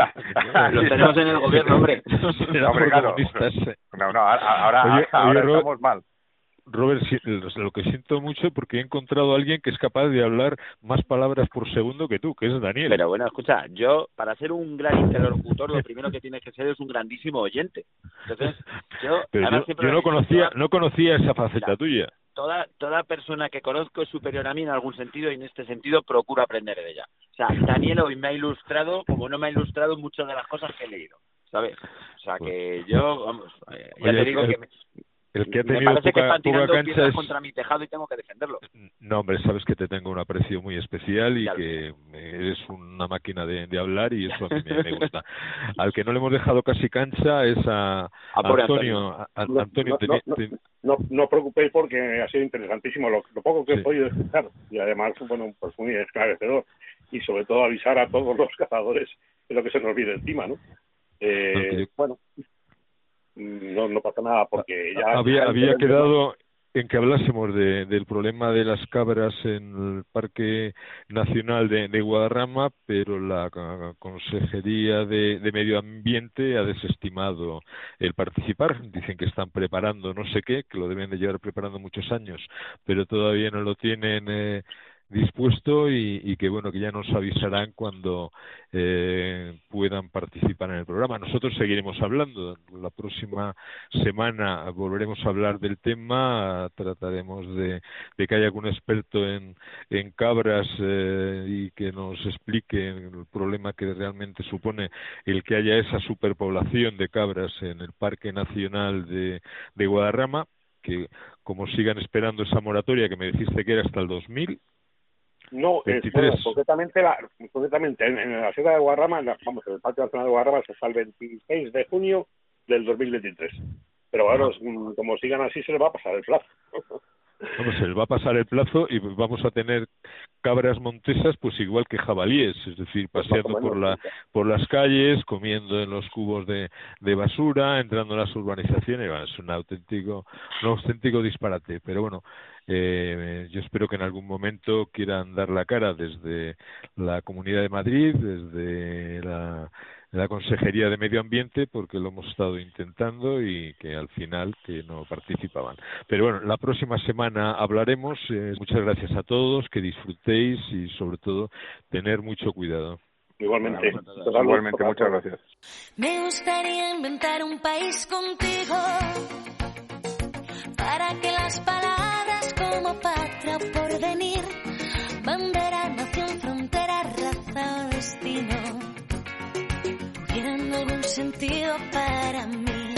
Speaker 6: Los tenemos en el gobierno, hombre.
Speaker 5: hombre claro. No, no, ahora,
Speaker 3: oye,
Speaker 5: ahora
Speaker 3: oye,
Speaker 5: estamos mal.
Speaker 3: Robert, lo que siento mucho porque he encontrado a alguien que es capaz de hablar más palabras por segundo que tú, que es Daniel.
Speaker 6: Pero bueno, escucha, yo para ser un gran interlocutor lo primero que tienes que ser es un grandísimo oyente. Entonces, yo,
Speaker 3: Pero yo, yo no conocía, no conocía esa faceta
Speaker 6: la,
Speaker 3: tuya.
Speaker 6: Toda toda persona que conozco es superior a mí en algún sentido y en este sentido procuro aprender de ella. O sea, Daniel hoy me ha ilustrado como no me ha ilustrado muchas de las cosas que he leído, ¿sabes? O sea, que yo, vamos, eh, ya
Speaker 3: Oye,
Speaker 6: te digo
Speaker 3: el...
Speaker 6: que... Me...
Speaker 3: El que ha tenido
Speaker 6: me parece
Speaker 3: poca,
Speaker 6: que están tirando
Speaker 3: poca
Speaker 6: piedras
Speaker 3: es...
Speaker 6: contra mi tejado y tengo que defenderlo.
Speaker 3: No, hombre, sabes que te tengo un aprecio muy especial y
Speaker 6: ya
Speaker 3: que eres una máquina de, de hablar y eso a mí me, me gusta. Al que no le hemos dejado casi cancha es a, a Antonio. A, a,
Speaker 7: no,
Speaker 3: Antonio
Speaker 7: no, no,
Speaker 3: te...
Speaker 7: no, no os preocupéis porque ha sido interesantísimo lo, lo poco que
Speaker 3: sí.
Speaker 7: he podido escuchar y además, bueno, pues muy esclarecedor y sobre todo avisar a todos los cazadores de lo que se nos viene encima, ¿no? Eh, no, yo... Bueno... No, no pasa nada porque ya...
Speaker 3: Había,
Speaker 7: ya
Speaker 3: había quedado en que hablásemos de, del problema de las cabras en el Parque Nacional de, de Guadarrama, pero la Consejería de, de Medio Ambiente ha desestimado el participar. Dicen que están preparando no sé qué, que lo deben de llevar preparando muchos años, pero todavía no lo tienen... Eh, dispuesto y, y que bueno que ya nos avisarán cuando eh, puedan participar en el programa. Nosotros seguiremos hablando. La próxima semana volveremos a hablar del tema, trataremos de, de que haya algún experto en, en cabras eh, y que nos explique el problema que realmente supone el que haya esa superpoblación de cabras en el Parque Nacional de, de Guadarrama, que como sigan esperando esa moratoria que me dijiste que era hasta el dos mil.
Speaker 7: No, es, bueno, concretamente, la, concretamente en, en la Sierra de Guadarrama, vamos, en el Parque Nacional de Guadarrama se hasta el veintiséis de junio del dos mil veintitrés. Pero bueno, ah. como sigan así se les va a pasar el plazo.
Speaker 3: Vamos, se les va a pasar el plazo y vamos a tener cabras montesas pues igual que jabalíes, es decir, paseando pues por la por las calles, comiendo en los cubos de, de basura, entrando en las urbanizaciones. Bueno, es un auténtico un auténtico disparate, pero bueno, eh, yo espero que en algún momento quieran dar la cara desde la Comunidad de Madrid, desde la la Consejería de Medio Ambiente, porque lo hemos estado intentando y que al final que no participaban. Pero bueno, la próxima semana hablaremos. Eh, muchas gracias a todos, que disfrutéis y sobre todo tener mucho cuidado.
Speaker 7: Igualmente,
Speaker 5: bueno, igualmente, muchas gracias.
Speaker 8: Me gustaría inventar un país contigo para que las palabras como patria o porvenir, bandera, nación, frontera, raza o destino tienen algún sentido para mí.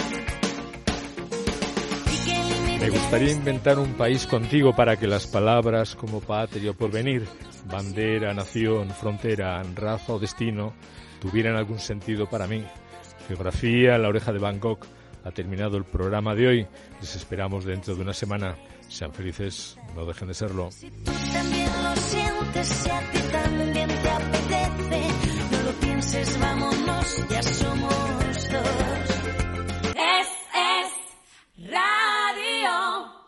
Speaker 9: Me gustaría inventar un país contigo para que las palabras como patria o porvenir, bandera, nación, frontera, raza o destino tuvieran algún sentido para mí. Geografía, La oreja de Van Gogh, ha terminado el programa de hoy. Les esperamos dentro de una semana. Sean felices, no dejen de serlo.
Speaker 8: Si tú también lo sientes, si a ti también te apetece, no lo pienses, vámonos, ya somos dos.